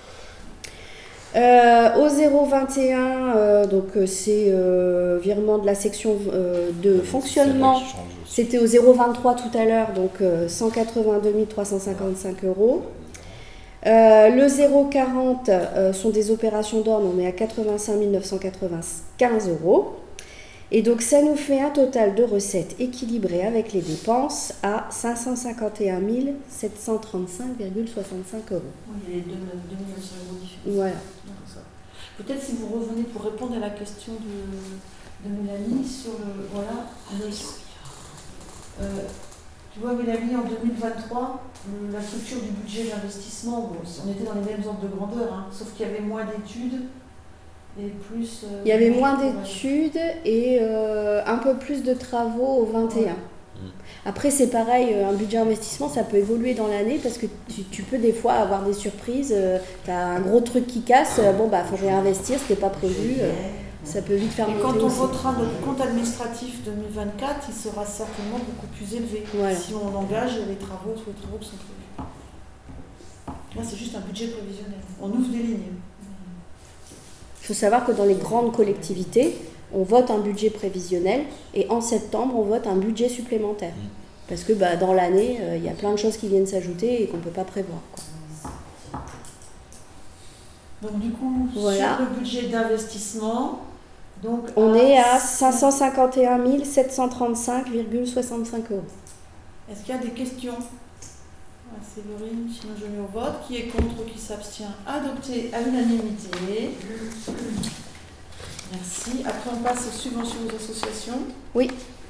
Euh, au zéro vingt et un, euh, donc euh, c'est euh, virement de la section euh, de fonctionnement. C'était au zéro vingt-trois tout à l'heure, donc euh, cent quatre-vingt-deux mille trois cent cinquante-cinq euros. Euh, le zéro quarante euh, sont des opérations d'ordre, on est à quatre-vingt-cinq mille neuf cent quatre-vingt-quinze euros. Et donc ça nous fait un total de recettes équilibrées avec les dépenses à cinq cent cinquante et un mille sept cent trente-cinq virgule soixante-cinq euros. Oui, il y a les deux mille neuf cents euros différents. Voilà. Peut-être si vous revenez pour répondre à la question de, de Mélanie sur le. Voilà. Le, euh, tu vois, Mélanie, en deux mille vingt-trois, la structure du budget d'investissement, bon, on était dans les mêmes ordres de grandeur, hein, sauf qu'il y avait moins d'études et plus... Euh, Il y avait moins d'études et euh, un peu plus de travaux au vingt et un. Ouais. Après, c'est pareil, un budget d'investissement, ça peut évoluer dans l'année parce que tu, tu peux des fois avoir des surprises. Euh, tu as un gros truc qui casse, euh, bon, bah, il faut réinvestir, c'était pas prévu. Euh, ça peut vite faire monter. Et quand on aussi. votera notre compte administratif deux mille vingt-quatre, il sera certainement beaucoup plus élevé voilà. Si on engage les travaux, tous les travaux qui sont prévus. Là, c'est juste un budget prévisionnel. On ouvre des lignes. Il faut savoir que dans les grandes collectivités, on vote un budget prévisionnel et en septembre, on vote un budget supplémentaire. Parce que bah, dans l'année, il euh, y a plein de choses qui viennent s'ajouter et qu'on ne peut pas prévoir. Quoi. Donc du coup, voilà. Sur le budget d'investissement, donc on à est à cinq cent cinquante et un mille sept cent trente-cinq virgule soixante-cinq euros. Est-ce qu'il y a des questions? Séverine, sinon je mets au vote. Qui est contre, qui s'abstient? Adopté à l'unanimité. Merci. Après, on passe aux subventions aux associations. Oui.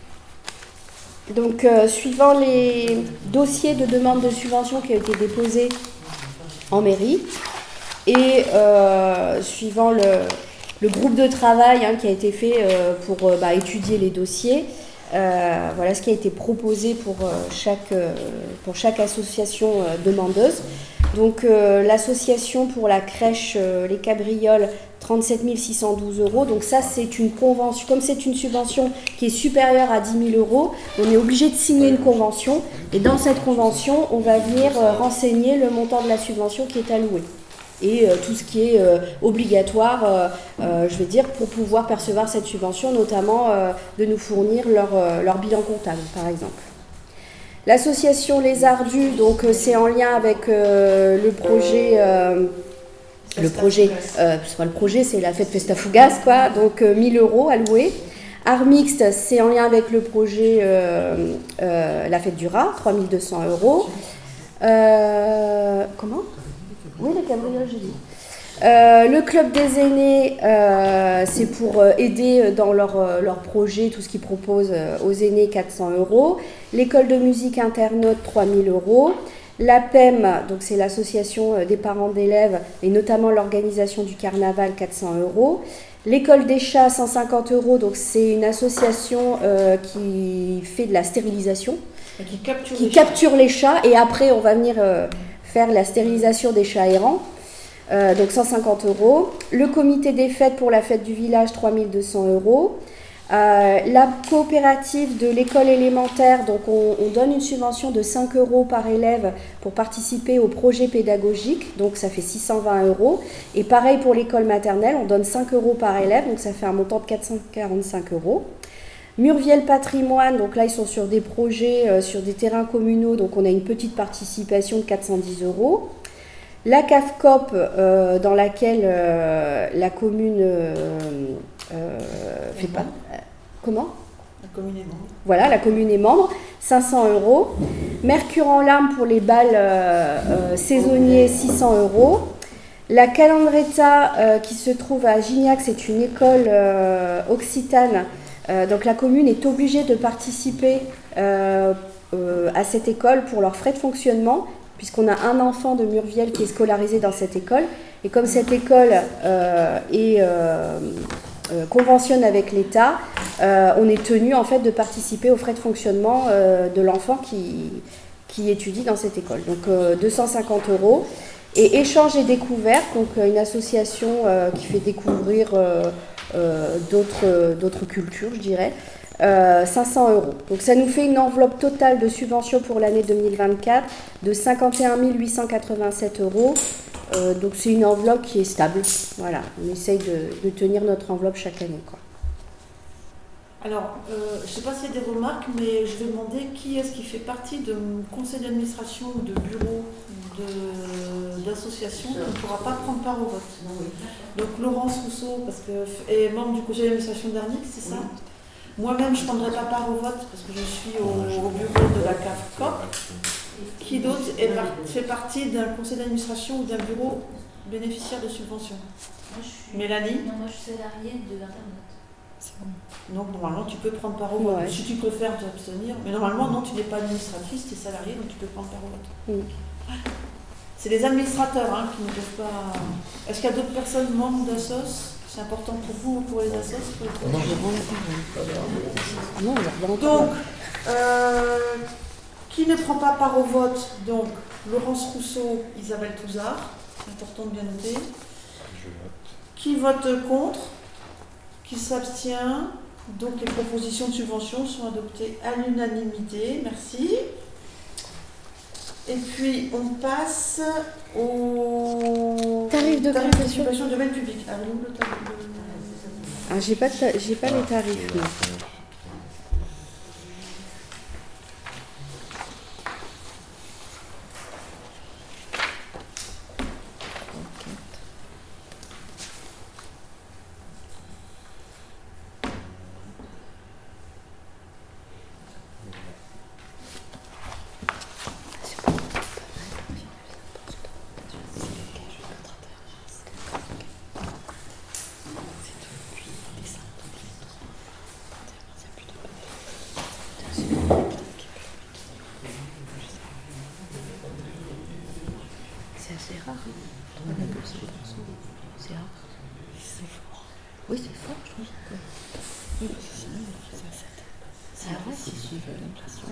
Donc, euh, suivant les dossiers de demande de subvention qui ont été déposés en mairie et euh, suivant le, le groupe de travail hein, qui a été fait euh, pour euh, bah, étudier les dossiers, Euh, voilà ce qui a été proposé pour, euh, chaque, euh, pour chaque association euh, demandeuse. Donc euh, l'association pour la crèche euh, Les Cabrioles, trente-sept mille six cent douze euros. Donc ça c'est une convention, comme c'est une subvention qui est supérieure à dix mille euros, on est obligé de signer une convention et dans cette convention on va venir euh, renseigner le montant de la subvention qui est allouée. Et euh, tout ce qui est euh, obligatoire, euh, euh, je vais dire, pour pouvoir percevoir cette subvention, notamment euh, de nous fournir leur, euh, leur bilan comptable, par exemple. L'association Les Ardus, donc euh, c'est en lien avec euh, le projet, euh, le projet, euh, c'est pas le projet, c'est la fête Festafugas, quoi, donc euh, mille euros alloués. Art Mixte, c'est en lien avec le projet euh, euh, la fête du rat, trois mille deux cents euros. Euh, comment ? Oui, les cabrioles, j'ai dit. Euh, le club des aînés, euh, c'est pour euh, aider dans leur, euh, leur projet, tout ce qu'ils proposent euh, aux aînés, quatre cents euros. L'école de musique internaute, trois mille euros. L'A P E M, donc c'est l'association des parents d'élèves et notamment l'organisation du carnaval, quatre cents euros. L'école des chats, cent cinquante euros, donc c'est une association euh, qui fait de la stérilisation, et qui capture, qui les, capture chats. les chats et après on va venir euh, faire la stérilisation des chats errants. Euh, donc cent cinquante euros. Le comité des fêtes pour la fête du village, trois mille deux cents euros. Euh, la coopérative de l'école élémentaire, donc on, on donne une subvention de cinq euros par élève pour participer au projet pédagogique, donc ça fait six cent vingt euros. Et pareil pour l'école maternelle, on donne cinq euros par élève, donc ça fait un montant de quatre cent quarante-cinq euros. Murviel Patrimoine, donc là ils sont sur des projets, euh, sur des terrains communaux, donc on a une petite participation de quatre cent dix euros. La C A F C O P, euh, dans laquelle euh, la commune euh, euh, fait pas. Euh, comment ? La commune est membre. Voilà, la commune est membre, cinq cents euros. Mercure en larmes pour les bals euh, euh, saisonniers, six cents euros. La Calandreta euh, qui se trouve à Gignac, c'est une école euh, occitane. Euh, donc la commune est obligée de participer euh, euh, à cette école pour leurs frais de fonctionnement, puisqu'on a un enfant de Murviel qui est scolarisé dans cette école. Et comme cette école euh, est, euh, euh, conventionne avec l'État, euh, on est tenu en fait de participer aux frais de fonctionnement euh, de l'enfant qui, qui étudie dans cette école. Donc euh, deux cent cinquante euros. Et Échange et Découverte, donc euh, une association euh, qui fait découvrir euh, euh, d'autres, euh, d'autres cultures, je dirais, euh, cinq cents euros. Donc ça nous fait une enveloppe totale de subventions pour l'année deux mille vingt-quatre de cinquante et un mille huit cent quatre-vingt-sept euros. Euh, donc c'est une enveloppe qui est stable. Voilà, on essaye de, de tenir notre enveloppe chaque année, quoi. Alors, euh, je ne sais pas s'il y a des remarques, mais je vais demander qui est-ce qui fait partie de conseil d'administration ou de bureau de, d'association qui ne pourra pas prendre part au vote. Donc Laurence Rousseau, parce que, est membre du conseil d'administration d'Arnix, c'est ça? Moi-même, je ne prendrai pas part au vote parce que je suis au, au bureau de la C A F C O P. Qui d'autre est par, fait partie d'un conseil d'administration ou d'un bureau bénéficiaire de subventions? Moi, je suis... Mélanie? Non, moi je suis salariée de l'Internet. Donc normalement tu peux prendre part au vote. Ouais. Si tu préfères t'abstenir, mais normalement non, tu n'es pas administratrice, tu es salariée, donc tu peux prendre part au vote. Mm. C'est les administrateurs hein, qui ne peuvent pas. Est-ce qu'il y a d'autres personnes membres d'assos? C'est important pour vous ou pour les assos? Pour les... Non, non, donc, euh, qui ne prend pas part au vote? Donc, Laurence Rousseau, Isabelle Touzard, c'est important de bien noter. Je vote. Qui vote contre? Qui s'abstient? Donc les propositions de subvention sont adoptées à l'unanimité. Merci. Et puis on passe au tarif de tarif d'occupation du domaine public. Alors, le tarif de... Ah, j'ai pas, ta... j'ai pas ah, les tarifs. Non. C'est rare. C'est rare. C'est fort. Oui, c'est fort, je trouve. Oui, c'est ça. C'est vrai, si j'ai l'impression.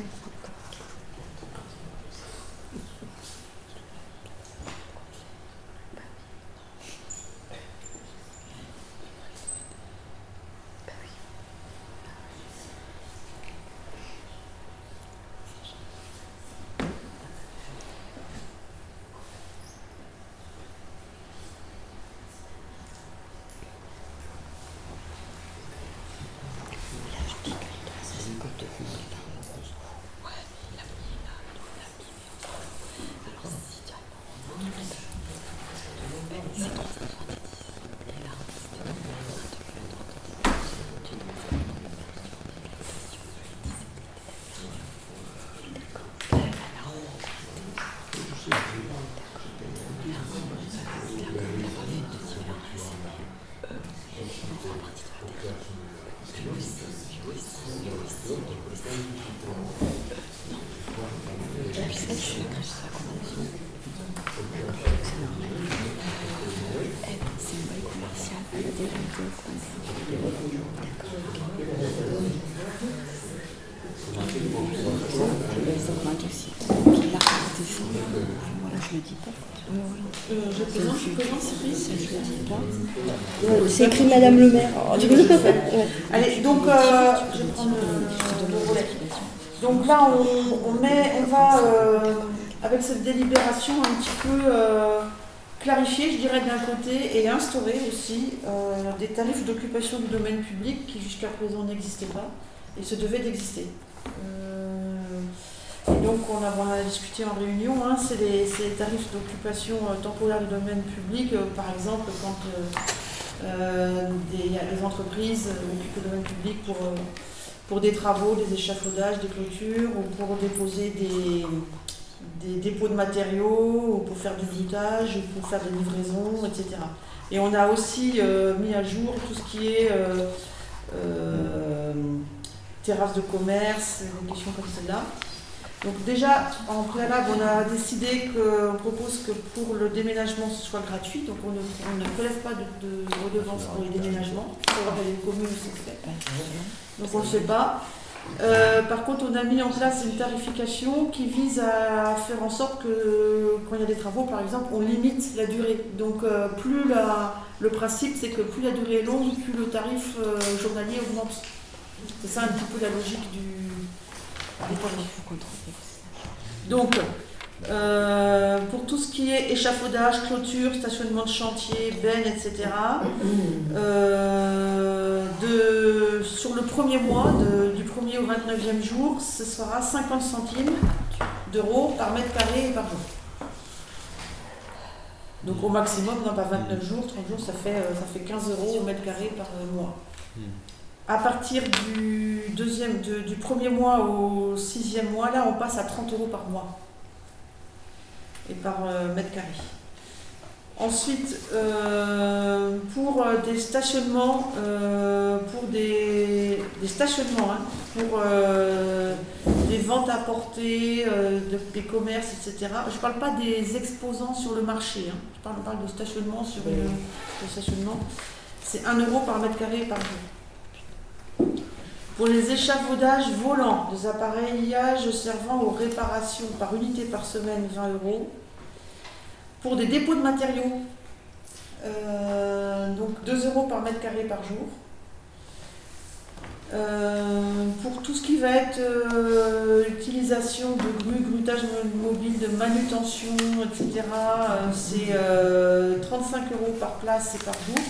C'est écrit Madame le maire. Oh, ouais. Allez, donc euh, je vais prendre le, le relais. Donc là, on, on, met, on va, euh, avec cette délibération, un petit peu euh, clarifier, je dirais, d'un côté, et instaurer aussi euh, des tarifs d'occupation du domaine public qui jusqu'à présent n'existaient pas et se devaient d'exister. Euh, et donc, on a, on a discuté en réunion, hein, c'est les, les tarifs d'occupation euh, temporaire du domaine public, euh, par exemple, quand euh, euh, des, les entreprises occupent le domaine public pour, euh, pour des travaux, des échafaudages, des clôtures, ou pour déposer des, des dépôts de matériaux, ou pour faire du boutage, ou pour faire des livraisons, et cetera. Et on a aussi euh, mis à jour tout ce qui est euh, euh, terrasse de commerce, des questions comme celle-là. Donc déjà, en préalable, on a décidé qu'on propose que pour le déménagement, ce soit gratuit. Donc on ne, on ne prélève pas de, de redevance pour les déménagements. Dans les communes, c'est fait. Donc on ne le fait pas. Euh, par contre, on a mis en place une tarification qui vise à faire en sorte que, quand il y a des travaux, par exemple, on limite la durée. Donc euh, plus la, le principe, c'est que plus la durée est longue, plus le tarif euh, journalier augmente. C'est ça un petit peu la logique du... Donc, euh, pour tout ce qui est échafaudage, clôture, stationnement de chantier, benne, et cetera, euh, de, sur le premier mois, de, du premier au vingt-neuvième jour, ce sera cinquante centimes d'euros par mètre carré et par jour. Donc au maximum, non pas vingt-neuf jours, trente jours, ça fait, ça fait quinze euros au mètre carré par mois. À partir du, deuxième, de, du premier mois au sixième mois, là, on passe à trente euros par mois et par euh, mètre carré. Ensuite, euh, pour des stationnements, euh, pour des, des stationnements, hein, pour euh, des ventes à portée, euh, de, des commerces, et cetera. Je ne parle pas des exposants sur le marché, hein. Je parle, parle de stationnement sur le, le stationnement. C'est un euro par mètre carré et par jour. Pour les échafaudages volants, des appareillages servant aux réparations par unité par semaine, vingt euros. Pour des dépôts de matériaux, euh, donc deux euros par mètre carré par jour. Euh, pour tout ce qui va être euh, utilisation de grues, grutage mobile, de manutention, et cetera, euh, c'est euh, trente-cinq euros par place et par jour.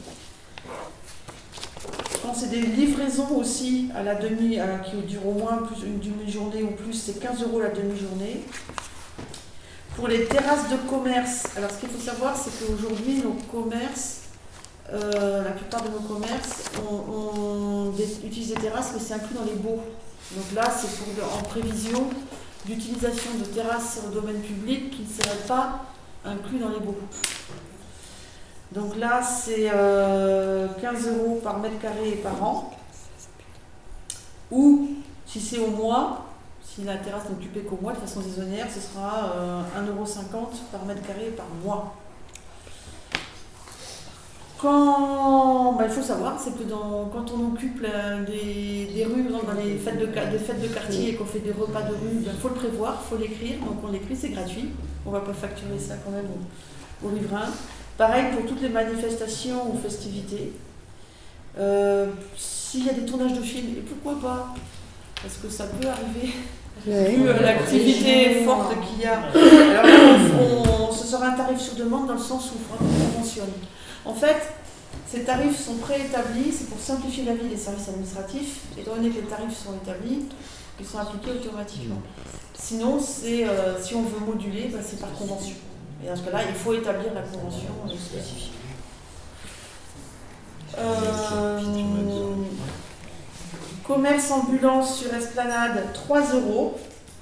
Quand c'est des livraisons aussi à la demi, à la, qui durent au moins plus, une demi-journée ou plus, c'est quinze euros la demi-journée. Pour les terrasses de commerce, alors ce qu'il faut savoir, c'est qu'aujourd'hui, nos commerces, euh, la plupart de nos commerces, on, on des, utilisent des terrasses, mais c'est inclus dans les baux. Donc là, c'est pour, en prévision d'utilisation de terrasses sur le domaine public qui ne seraient pas inclus dans les baux. Donc là, c'est euh, quinze euros par mètre carré et par an. Ou, si c'est au mois, si la terrasse n'est occupée qu'au mois de façon saisonnière, ce sera euh, un euro cinquante par mètre carré et par mois. Quand, bah, il faut savoir, c'est que dans, quand on occupe la, des, des rues, dans les fêtes de, des fêtes de quartier et qu'on fait des repas de rue, il bah, faut le prévoir, il faut l'écrire. Donc on l'écrit, c'est gratuit. On ne va pas facturer ça quand même aux, aux riverains. Pareil pour toutes les manifestations ou festivités. Euh, S'il y a des tournages de films, et pourquoi pas? Parce que ça peut arriver, vu euh, l'activité forte qu'il y a. Alors là, on, on, ce sera un tarif sur demande dans le sens où il faudra qu'on conventionne. En fait, ces tarifs sont préétablis, c'est pour simplifier la vie des services administratifs. Étant donné que les tarifs sont établis, ils sont appliqués automatiquement. Sinon, euh, si on veut moduler, bah, c'est par convention. Et dans ce cas-là, il faut établir la convention euh, spécifique. Euh, commerce ambulance sur esplanade, trois euros.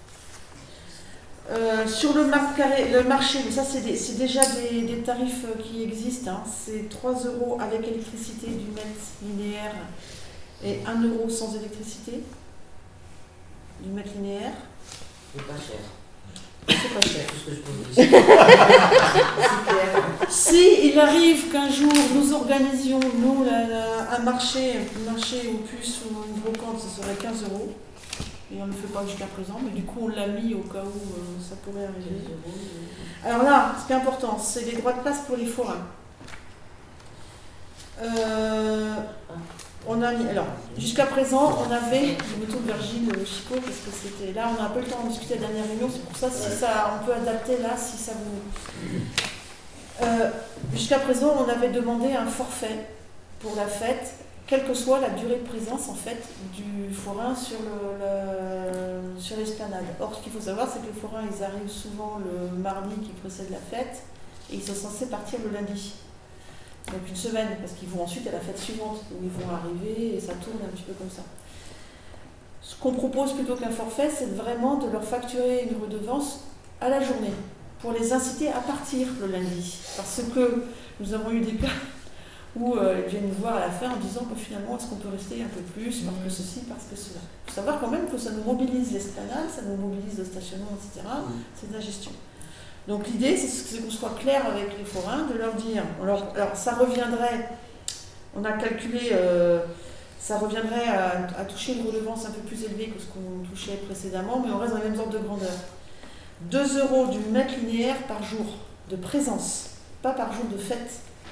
Euh, sur le, carré, le marché, ça c'est déjà des, des tarifs qui existent. Hein. C'est trois euros avec électricité du mètre linéaire et un euro sans électricité du mètre linéaire. C'est pas cher. C'est pas cher. C'est ce que je peux vous dire. Si il arrive qu'un jour nous organisions nous, la, la, un marché, un marché aux puces ou une brocante, ce serait quinze euros. Et on ne le fait pas jusqu'à présent, mais du coup on l'a mis au cas où euh, ça pourrait arriver. Alors là, ce qui est important, c'est les droits de place pour les forains. Euh, on a mis, alors, jusqu'à présent, on avait, je me tourne vers Gilles Chico, parce que c'était là, on a un peu le temps de discuter à la dernière réunion, c'est pour ça, si ça, on peut adapter là, si ça vous... Euh, jusqu'à présent, on avait demandé un forfait pour la fête, quelle que soit la durée de présence en fait du forain sur le, le, sur l'esplanade. Or, ce qu'il faut savoir, c'est que les forains, ils arrivent souvent le mardi qui précède la fête et ils sont censés partir le lundi. Donc une semaine, parce qu'ils vont ensuite à la fête suivante où ils vont arriver et ça tourne un petit peu comme ça. Ce qu'on propose plutôt qu'un forfait, c'est vraiment de leur facturer une redevance à la journée, pour les inciter à partir le lundi. Parce que nous avons eu des cas où euh, ils viennent nous voir à la fin en disant que finalement, est-ce qu'on peut rester un peu plus, parce que ceci, parce que cela. Il faut savoir quand même que ça nous mobilise l'esplanade, ça nous mobilise le stationnement, et cetera. C'est de la gestion. Donc l'idée, c'est qu'on soit clair avec les forains, de leur dire, alors, alors ça reviendrait, on a calculé, euh, ça reviendrait à, à toucher une redevance un peu plus élevée que ce qu'on touchait précédemment, mais on reste dans les mêmes ordres de grandeur. deux euros du mètre linéaire par jour de présence, pas par jour de fête.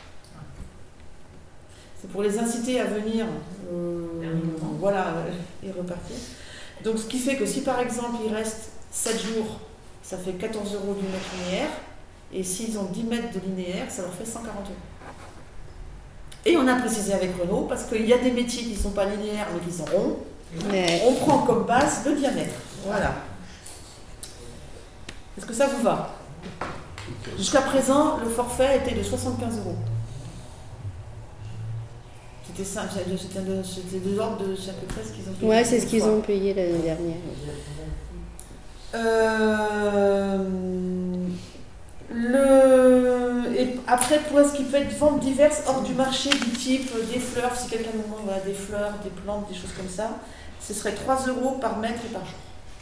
C'est pour les inciter à venir, euh, voilà, et repartir. Donc ce qui fait que si par exemple il reste sept jours, ça fait quatorze euros du mètre linéaire, et s'ils ont dix mètres de linéaire, ça leur fait cent quarante euros. Et on a précisé avec Renault, parce qu'il y a des métiers qui ne sont pas linéaires mais qui sont ronds, mais... on prend comme base le diamètre. Voilà. Est-ce que ça vous va? Jusqu'à présent, le forfait était de soixante-quinze euros. C'était simple, c'était de l'ordre de chaque presse qu'ils ont payé. Ouais, c'est ce qu'ils ont payé l'année dernière. Euh, le, et après, pour ce qui peut être ventes diverses hors du marché, du type des fleurs, si quelqu'un nous demande voilà, des fleurs, des plantes, des choses comme ça, ce serait trois euros par mètre et par jour.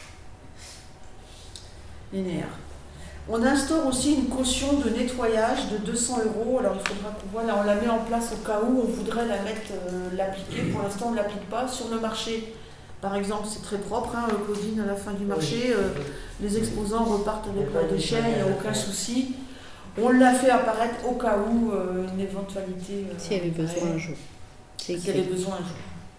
Linéaire. On instaure aussi une caution de nettoyage de deux cents euros. Alors il faudra qu'on voit, là on la met en place au cas où on voudrait la mettre, euh, l'appliquer. Pour l'instant on ne l'applique pas. Sur le marché, par exemple, c'est très propre. Hein, Claudine, à la fin du marché, euh, les exposants repartent avec leurs déchets, il n'y a aucun souci. On l'a fait apparaître au cas où euh, une éventualité. Euh, S'il y avait besoin un jour. S'il y avait besoin un jour.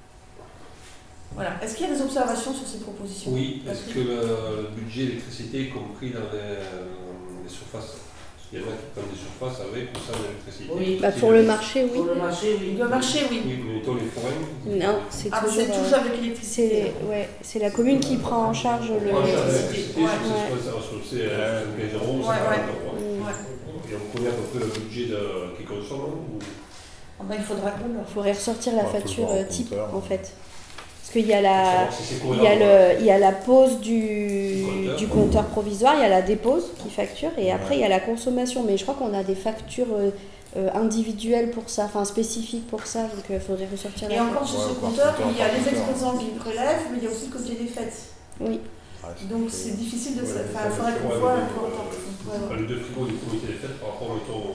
Voilà. Est-ce qu'il y a des observations sur ces propositions? Oui. Est-ce que le, le budget électricité est compris dans les, euh, les surfaces? Il y en a qui prennent des surfaces avec ou sans l'électricité. Oui. Bah pour le marché, oui. Pour le marché, oui. Le marché, oui. Oui, mais mettons les forains. Non, c'est ah, toujours, toujours avec l'électricité. C'est ouais, c'est la commune qui prend en charge le. L'électricité, ouais. c'est soixante-quinze euros, ouais, ouais. Et on connaît à peu près le budget de, qui consomme ou... Ah ben, il faudra qu'on Il faudrait ressortir la ouais, facture type, compteur, en fait. Parce qu'il y a la, si il y a le, il y a la pose du, du compteur provisoire, il y a la dépose qui facture, et après il y a la consommation. Mais je crois qu'on a des factures euh, individuelles pour ça, enfin spécifiques pour ça, donc il euh, faudrait ressortir la Et facture. encore sur ce compteur, il y a les exposants qui prélèvent, mais il y a aussi le comité des fêtes. Oui. Donc c'est difficile de... Enfin, il faudrait qu'on voit un peu... Les deux frigos du comité des fêtes par rapport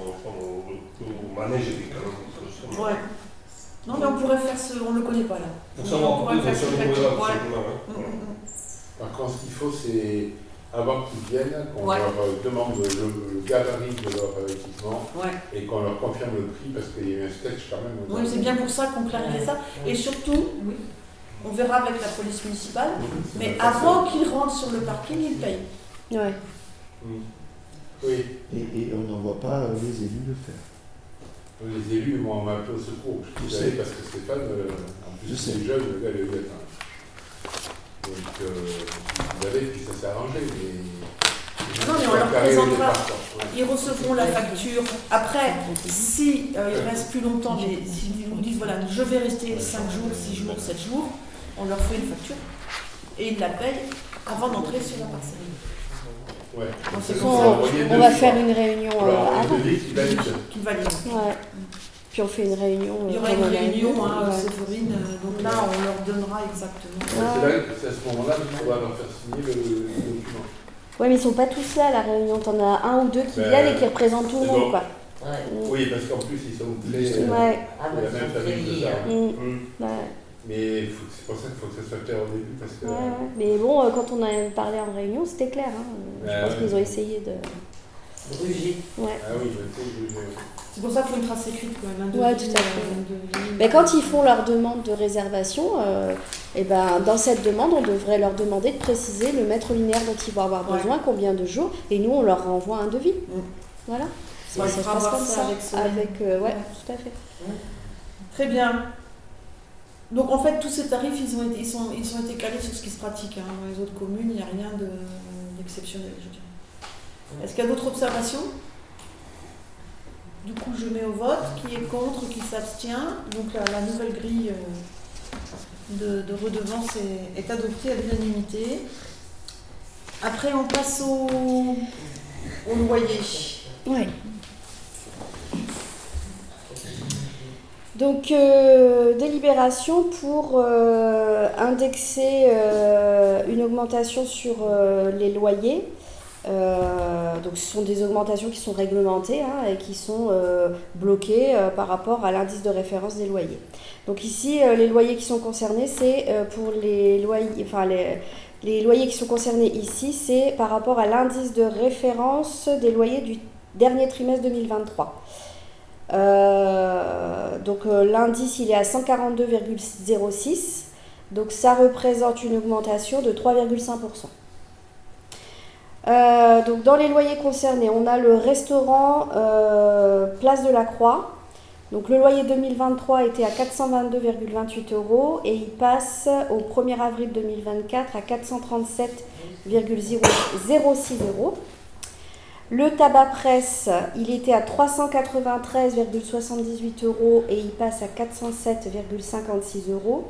au manège et quand même. Ouais. Non, mais on pourrait faire ce. On ne le connaît pas là. Pour savoir, on pourrait faire ce facture. Ouais. Ouais. Par contre, ce qu'il faut, c'est avant qu'ils viennent, qu'on ouais. leur demande le, le gabarit de leur équipement ouais. et qu'on leur confirme le prix parce qu'il y a eu un sketch quand même. Oui, c'est bien pour ça qu'on clarifie ça. Et surtout, oui, on verra avec la police municipale, oui, mais avant qu'ils rentrent sur le parking, ils payent. Ouais. Mmh. Oui. Et, et on n'envoie pas euh, les élus le faire. Les élus m'ont appelé au secours. Je sais parce que Stéphane, euh, en plus c'est jeune, le gars, le gars. Donc, euh, vous savez, puis ça s'est arrangé. Mais... Non, mais on leur présentera. Ouais. Ils recevront la facture. Après, si euh, il reste plus longtemps, mais s'ils nous disent voilà, je vais rester cinq jours, six jours, sept jours, on leur fait une facture et ils la payent avant d'entrer sur la parcelle. Ouais. Donc, on, on va faire une réunion euh, avant. Qui valide. Qui valide. Ouais. Puis on fait une réunion. Il y aura une réunion, hein, ouais. Séverine, donc là on leur donnera exactement. Ouais, c'est à ce moment-là qu'il faudra leur faire signer le, le document. Ouais, mais ils sont pas tous là à la réunion. T'en as un ou deux qui ben, viennent et qui représentent tout le monde, bon. quoi. Ouais. Mm. Oui, parce qu'en plus ils sont très. Ouais. Euh, la même famille que ça. Mm. Mm. Ouais. Mais c'est pour ça qu'il faut que ça soit clair au début. Parce que, ouais, ouais. Mais bon, euh, quand on a parlé en réunion, c'était clair. Hein. Je euh, pense ouais. qu'ils ont essayé de. Gruger. Ouais. Ah oui, je sais, gruger. C'est pour ça qu'il faut une trace écrite quand même. Ouais, tout à fait. Euh, Mais quand ils font leur demande de réservation, euh, et ben, dans cette demande, on devrait leur demander de préciser le mètre linéaire dont ils vont avoir besoin, ouais. combien de jours, et nous, on leur renvoie un devis. Mm. Voilà. Ça se passe comme ça avec ça. Avec, euh, ouais, ouais, tout à fait. Ouais. Très bien. Donc en fait, tous ces tarifs, ils ont été, ils sont, ils ont été calés sur ce qui se pratique. Hein. Dans les autres communes, il n'y a rien de, d'exceptionnel, je dirais. Est-ce qu'il y a d'autres observations? Du coup, je mets au vote. Qui est contre, qui s'abstient. Donc la, la nouvelle grille euh, de, de redevance est, est adopté à l'unanimité. Après, on passe au, au loyer. Oui. Donc, euh, délibération pour euh, indexer euh, une augmentation sur euh, les loyers. Euh, donc, ce sont des augmentations qui sont réglementées hein, et qui sont euh, bloquées euh, par rapport à l'indice de référence des loyers. Donc, ici, euh, les loyers qui sont concernés, c'est euh, pour les loyers, enfin, les, les loyers qui sont concernés ici, c'est par rapport à l'indice de référence des loyers du dernier trimestre deux mille vingt-trois. Euh, donc euh, l'indice il est à cent quarante-deux virgule zéro six, donc ça représente une augmentation de trois virgule cinq pour cent. Euh, donc dans les loyers concernés, on a le restaurant euh, Place de la Croix. Donc le loyer deux mille vingt-trois était à quatre cent vingt-deux virgule vingt-huit euros et il passe au premier avril deux mille vingt-quatre à quatre cent trente-sept virgule zéro six euros. Le tabac presse, il était à trois cent quatre-vingt-treize virgule soixante-dix-huit euros et il passe à quatre cent sept virgule cinquante-six euros.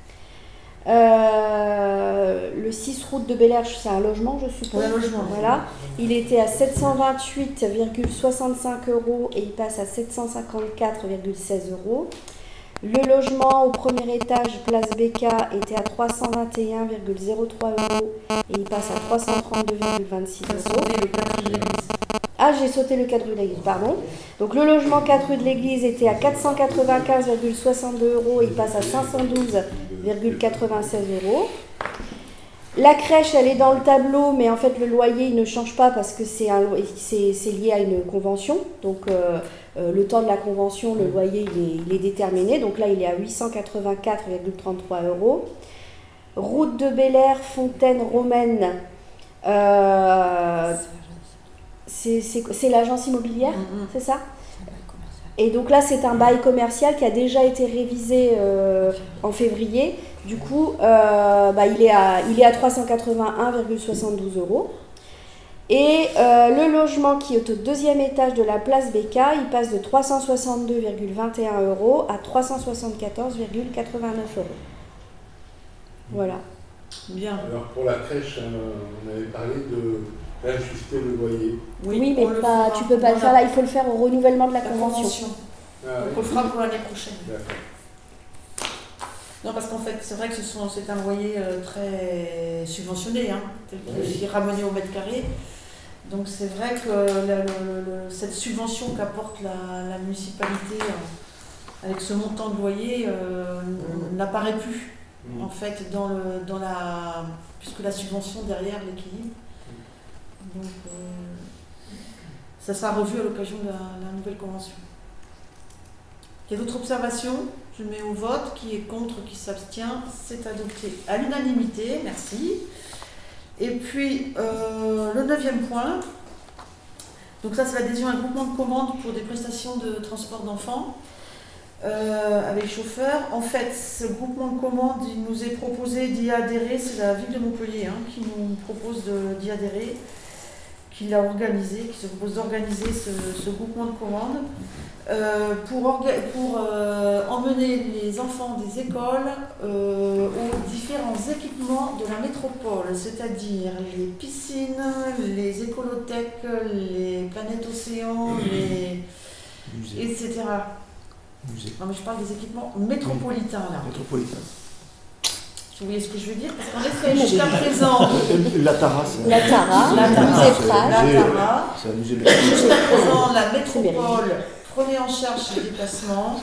Euh, le six route de Bellerge, c'est un logement, je suppose. Un logement. Voilà. Il était à sept cent vingt-huit virgule soixante-cinq euros et il passe à sept cent cinquante-quatre virgule seize euros. Le logement au premier étage, place Becca, était à trois cent vingt et un virgule zéro trois euros et il passe à trois cent trente-deux virgule vingt-six euros. Ah, j'ai sauté le quatre rue de l'Église, pardon. Donc le logement quatre rue de l'Église était à quatre cent quatre-vingt-quinze virgule soixante-deux euros et il passe à cinq cent douze virgule quatre-vingt-seize euros. La crèche, elle est dans le tableau, mais en fait le loyer il ne change pas parce que c'est, un, c'est, c'est lié à une convention. Donc euh, euh, le temps de la convention, le loyer il est, il est déterminé. Donc là il est à huit cent quatre-vingt-quatre virgule trente-trois euros. Route de Bel-Air, Fontaine Romaine, euh, c'est, c'est, c'est l'agence immobilière, mm-hmm. C'est ça ? Et donc là c'est un bail commercial qui a déjà été révisé euh, en février. Du coup, euh, bah, il est à, il est à trois cent quatre-vingt-un virgule soixante-douze euros. Et euh, le logement qui est au deuxième étage de la place Becca, il passe de trois cent soixante-deux virgule vingt et un euros à trois cent soixante-quatorze virgule quatre-vingt-neuf euros. Voilà. Bien. Alors pour la crèche, euh, on avait parlé de réajuster le loyer. Oui, oui mais pas, tu ne peux pas le faire là, il faut le faire au renouvellement de la, la convention. convention. Ah, Donc oui. On le fera pour l'année prochaine. D'accord. Non, parce qu'en fait, c'est vrai que ce sont, c'est un loyer euh, très subventionné, hein, qui est ramené au mètre carré. Donc c'est vrai que la, le, le, cette subvention qu'apporte la, la municipalité euh, avec ce montant de loyer euh, mmh. n'apparaît plus, mmh. en fait, dans, le, dans la... puisque la subvention derrière l'équilibre. Donc euh, ça sera revu à l'occasion de la, la nouvelle convention. Il y a d'autres observations ? Je mets au vote. Qui est contre, qui s'abstient. C'est adopté à l'unanimité. Merci. Et puis, euh, le neuvième point. Donc ça, c'est l'adhésion à un groupement de commandes pour des prestations de transport d'enfants euh, avec chauffeur. En fait, ce groupement de commandes, il nous est proposé d'y adhérer. C'est la ville de Montpellier hein, qui nous propose de, d'y adhérer, qui l'a organisé, qui se propose d'organiser ce, ce groupement de commandes. Euh, pour, orga- pour euh, emmener les enfants des écoles euh, aux différents équipements de la métropole, c'est-à-dire les piscines, les écolothèques, les planètes océans, les... Musée. et cetera. Musée. Non mais je parle des équipements métropolitains là. Métropolitains. Vous voyez ce que je veux dire? Parce qu'en effet, jusqu'à présent... La Tara, c'est... La Tara, la Tara, musée Prage. La Tara. C'est un musée Jusqu'à présent, la métropole prenait en charge ses déplacements.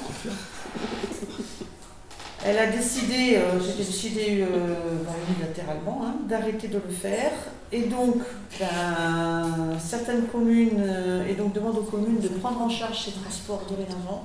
Elle a décidé, euh, j'ai décidé euh, ben, unilatéralement, hein, d'arrêter de le faire. Et donc, ben, certaines communes, euh, et donc demande aux communes de prendre en charge ces transports dorénavant.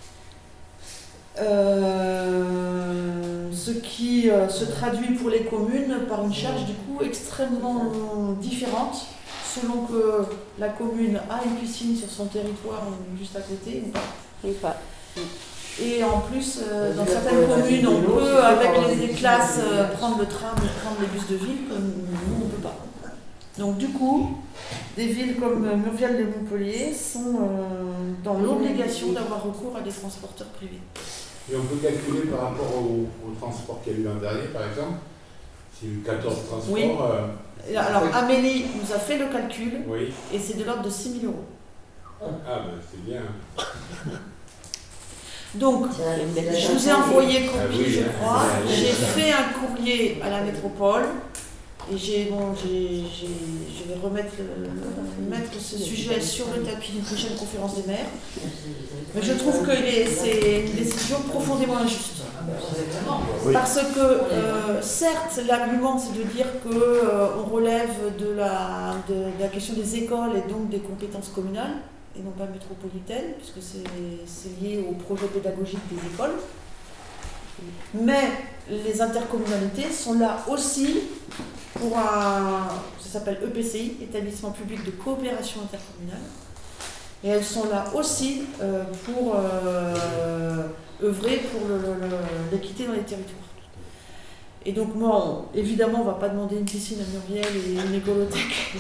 Euh, ce qui euh, se traduit pour les communes par une charge du coup extrêmement différente selon que la commune a une piscine sur son territoire ou juste à côté ou pas. Et pas. Et en plus, euh, dans certaines communes, on peut, avec les, les classes, euh, prendre le tram ou prendre les bus de ville, comme nous, on ne peut pas. Donc du coup, des villes comme Murviel et Montpellier sont euh, dans l'obligation d'avoir recours à des transporteurs privés. Et on peut calculer par rapport au, au transport qu'il y a eu l'an dernier, par exemple, s'il y a eu quatorze transports. Oui. Euh, Alors Amélie nous a fait le calcul, oui. Et c'est de l'ordre de six mille euros. Ah ben c'est bien. Donc, je vous ai envoyé copie, ah oui, je crois. Oui, j'ai fait un courrier à la métropole et j'ai, bon, j'ai, j'ai, je vais remettre le, mettre ce sujet sur le tapis d'une prochaine conférence des maires. Mais je trouve que les, c'est une décision profondément injuste. Parce que, euh, certes, l'argument, c'est de dire qu'on euh, relève de la, de, de la question des écoles et donc des compétences communales, et non pas métropolitaine, puisque c'est, c'est lié au projet pédagogique des écoles. Mais les intercommunalités sont là aussi pour un, ça s'appelle E P C I, établissement public de coopération intercommunale, et elles sont là aussi euh, pour euh, œuvrer pour le, le, le, l'équité dans les territoires. Et donc moi, on, évidemment, on ne va pas demander une piscine à Muriel et une écolothèque.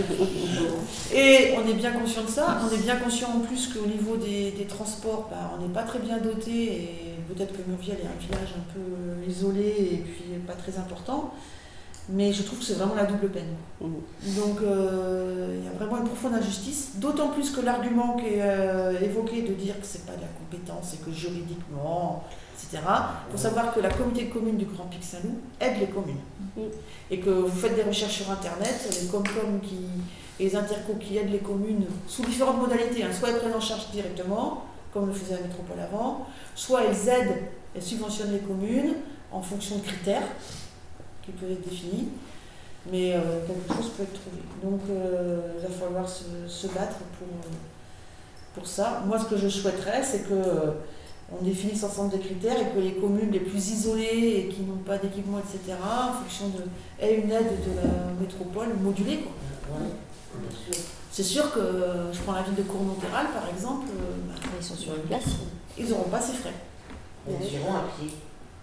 Et on est bien conscient de ça. On est bien conscient en plus qu'au niveau des, des transports, bah, on n'est pas très bien doté. Et peut-être que Muriel est un village un peu isolé et puis pas très important. Mais je trouve que c'est vraiment la double peine. Donc euh, il y a vraiment une profonde injustice. D'autant plus que l'argument qui est euh, évoqué de dire que ce n'est pas de la compétence et que juridiquement... et cetera. Il faut savoir que la communauté de communes du Grand Pic Saint-Loup aide les communes. Et que vous faites des recherches sur Internet, les Comcom qui, et les intercos qui aident les communes sous différentes modalités. Hein. Soit elles prennent en charge directement, comme le faisait la métropole avant, soit elles aident, elles subventionnent les communes en fonction de critères qui peuvent être définis. Mais euh, quelque chose peut être trouvé. Donc euh, il va falloir se, se battre pour, pour ça. Moi, ce que je souhaiterais, c'est que on définisse ensemble des critères et que les communes les plus isolées et qui n'ont pas d'équipement, et cetera, en fonction de, aient une aide de la métropole modulée, quoi. Ouais. C'est sûr que euh, je prends la ville de Cournonterral, par exemple, euh, bah, ils sont sur une place. Ils n'auront pas ces frais. Ils iront à pied.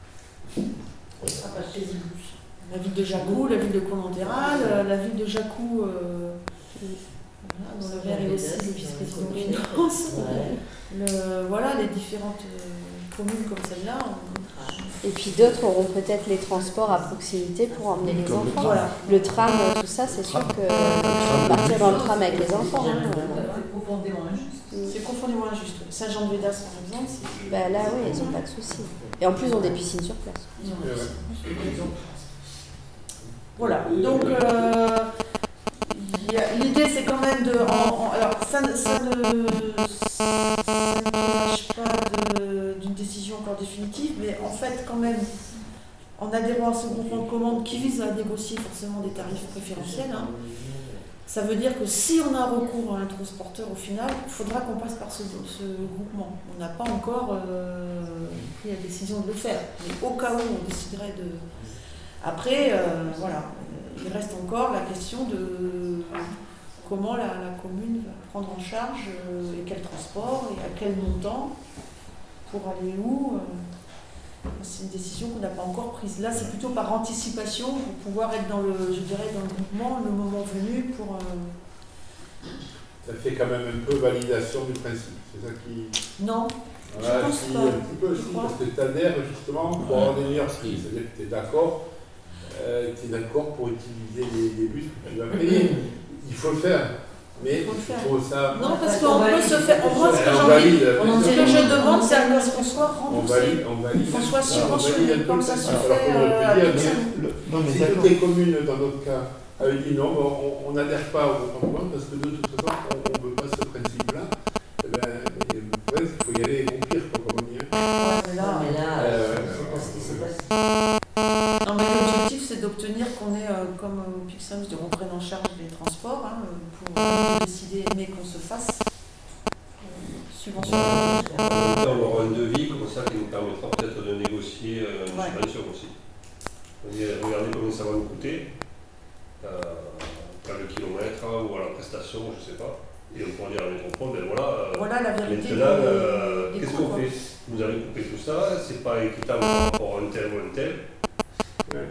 Oui. Ah, bah, chez la ville de Jacou, la ville de Cournonterral, euh, la ville de Jacou, euh, voilà, dont le maire est aussi le vice-président de finance. Le, voilà, les différentes euh, communes comme celle-là. On... Et puis d'autres auront peut-être les transports à proximité pour emmener les enfants. Voilà. Le tram, tout ça, c'est sûr que partir dans le tram avec les enfants. Hein, c'est profondément injuste. C'est profondément injuste. Saint-Jean-de-Védas, par exemple. C'est... Bah là, oui, ils n'ont pas de soucis. Et en plus, ils ont des piscines sur place. Voilà. Donc, euh, l'idée, c'est quand même de... En, en, alors, ça, ça ne... Ça ne présage pas de, d'une décision encore définitive, mais en fait, quand même, en adhérant à ce groupement de commandes qui vise à négocier forcément des tarifs préférentiels, hein, ça veut dire que si on a recours à un transporteur au final, il faudra qu'on passe par ce, ce groupement. On n'a pas encore euh, pris la décision de le faire, mais au cas où on déciderait de... Après, euh, voilà, il reste encore la question de... comment la, la commune va prendre en charge euh, et quel transport et à quel montant pour aller où. Euh, c'est une décision qu'on n'a pas encore prise. Là, c'est plutôt par anticipation pour pouvoir être dans le, je dirais, dans le groupement le moment venu pour. Euh... Ça fait quand même un peu validation du principe. C'est ça qui. Non. Voilà, je pense si, pas. un petit peu, je pense que tu adhères justement pour avoir des meilleurs skis. C'est-à-dire que tu es d'accord, euh, tu es d'accord pour utiliser les, les bus que tu vas payer. Il faut le faire. Mais il faut, il faut ça. Non, parce qu'on peut se faire. Moi, ce que j'ai envie, ce que je demande, c'est à ce qu'on soit remboursé, qu'on soit subventionné, comme ça se fait à Si toutes les communes, dans notre cas, avaient dit non, on n'adhère pas au groupement parce que de toute façon, on ne veut pas ce principe-là, eh ben, il faut y aller et conclure, comme on dit. Ouais, là, mais là, euh, c'est pas ce qui s'est passé. Non, mais l'objectif, c'est d'obtenir qu'on ait, euh, comme au Pic Saint-Loup, on prenne en charge les transports hein, pour euh, décider, mais qu'on se fasse euh, subventionner. On aura un devis comme ça qui nous permettra peut-être de négocier euh, une ouais. subvention aussi. Regardez combien ça va nous coûter, euh, par le kilomètre ou à la prestation, je ne sais pas. Et on pourra dire à la métropole, ben voilà, euh, voilà la vérité. Maintenant, euh, qu'est-ce qu'on fait? Vous avez coupé tout ça, c'est pas équitable par rapport à un tel ou un tel. Ouais.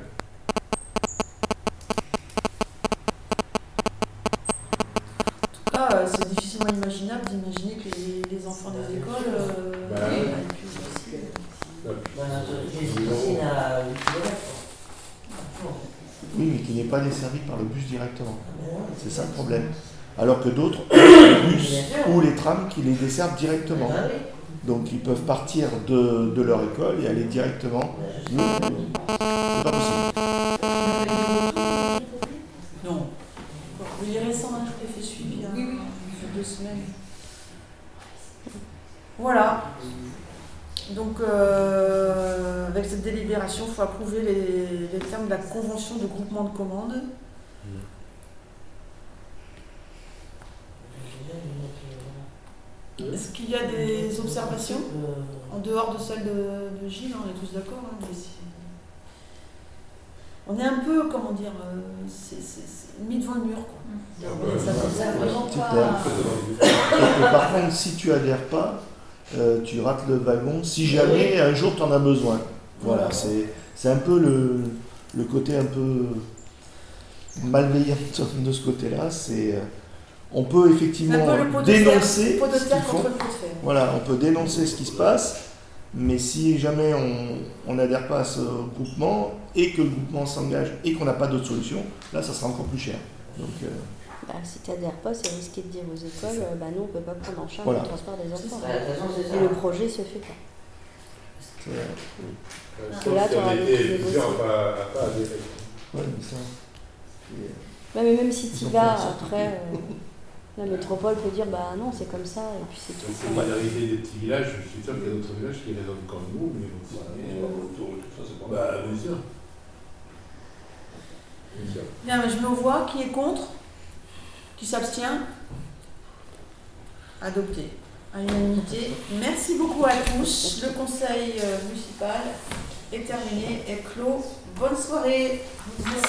En tout cas, euh, c'est difficilement imaginable d'imaginer que les, les enfants des écoles. Euh, bah, ouais, puis, J'ai une piscine à huit kilomètres. Oui, mais qui n'est pas desservi par le bus directement. C'est ça le problème. Alors que d'autres ont les bus ou les trams qui les desservent directement. Donc ils peuvent partir de, de leur école et aller directement. Nous, c'est pas possible. Non. Il est récent, hein, tout est fait suivi il y a deux semaines. Voilà. Donc, euh, avec cette délibération, il faut approuver les, les termes de la convention de groupement de commandes. Est-ce qu'il y a des observations en dehors de celles de, de Gilles? On est tous d'accord, hein, mais si... On est un peu, comment dire, euh, c'est, c'est, c'est mis devant le mur, quoi. C'est clair. Et par contre, si tu adhères pas, euh, tu rates le wagon. Si jamais un jour tu en as besoin. Voilà, c'est, c'est un peu le, le côté un peu malveillant de ce côté-là. C'est, on peut effectivement dénoncer ce qu'ils font. Voilà, on peut dénoncer ce qui se passe. Mais si jamais on n'adhère pas à ce groupement et que le groupement s'engage et qu'on n'a pas d'autre solution, là ça sera encore plus cher. Donc, euh... bah, si tu n'adhères pas, c'est risqué de dire aux écoles, bah, nous on ne peut pas prendre en charge voilà. le transport des enfants. Ça, ça, et le projet ne se fait pas. C'est vrai. Parce que là, tu auras des négociations. Ouais, mais ça. Bah, mais même si tu y vas après. Euh... La métropole peut dire bah non c'est comme ça et puis c'est tout. C'est pas l'arrivée des petits villages, je suis sûr qu'il y a d'autres villages qui raisonnent comme nous, mais bon, ça c'est pas bah bien sûr. Bien sûr. Bien, mais je me vois qui est contre, qui s'abstient. Adopté. À l'unanimité. Merci beaucoup à tous. Le conseil municipal est terminé, est clos. Bonne soirée.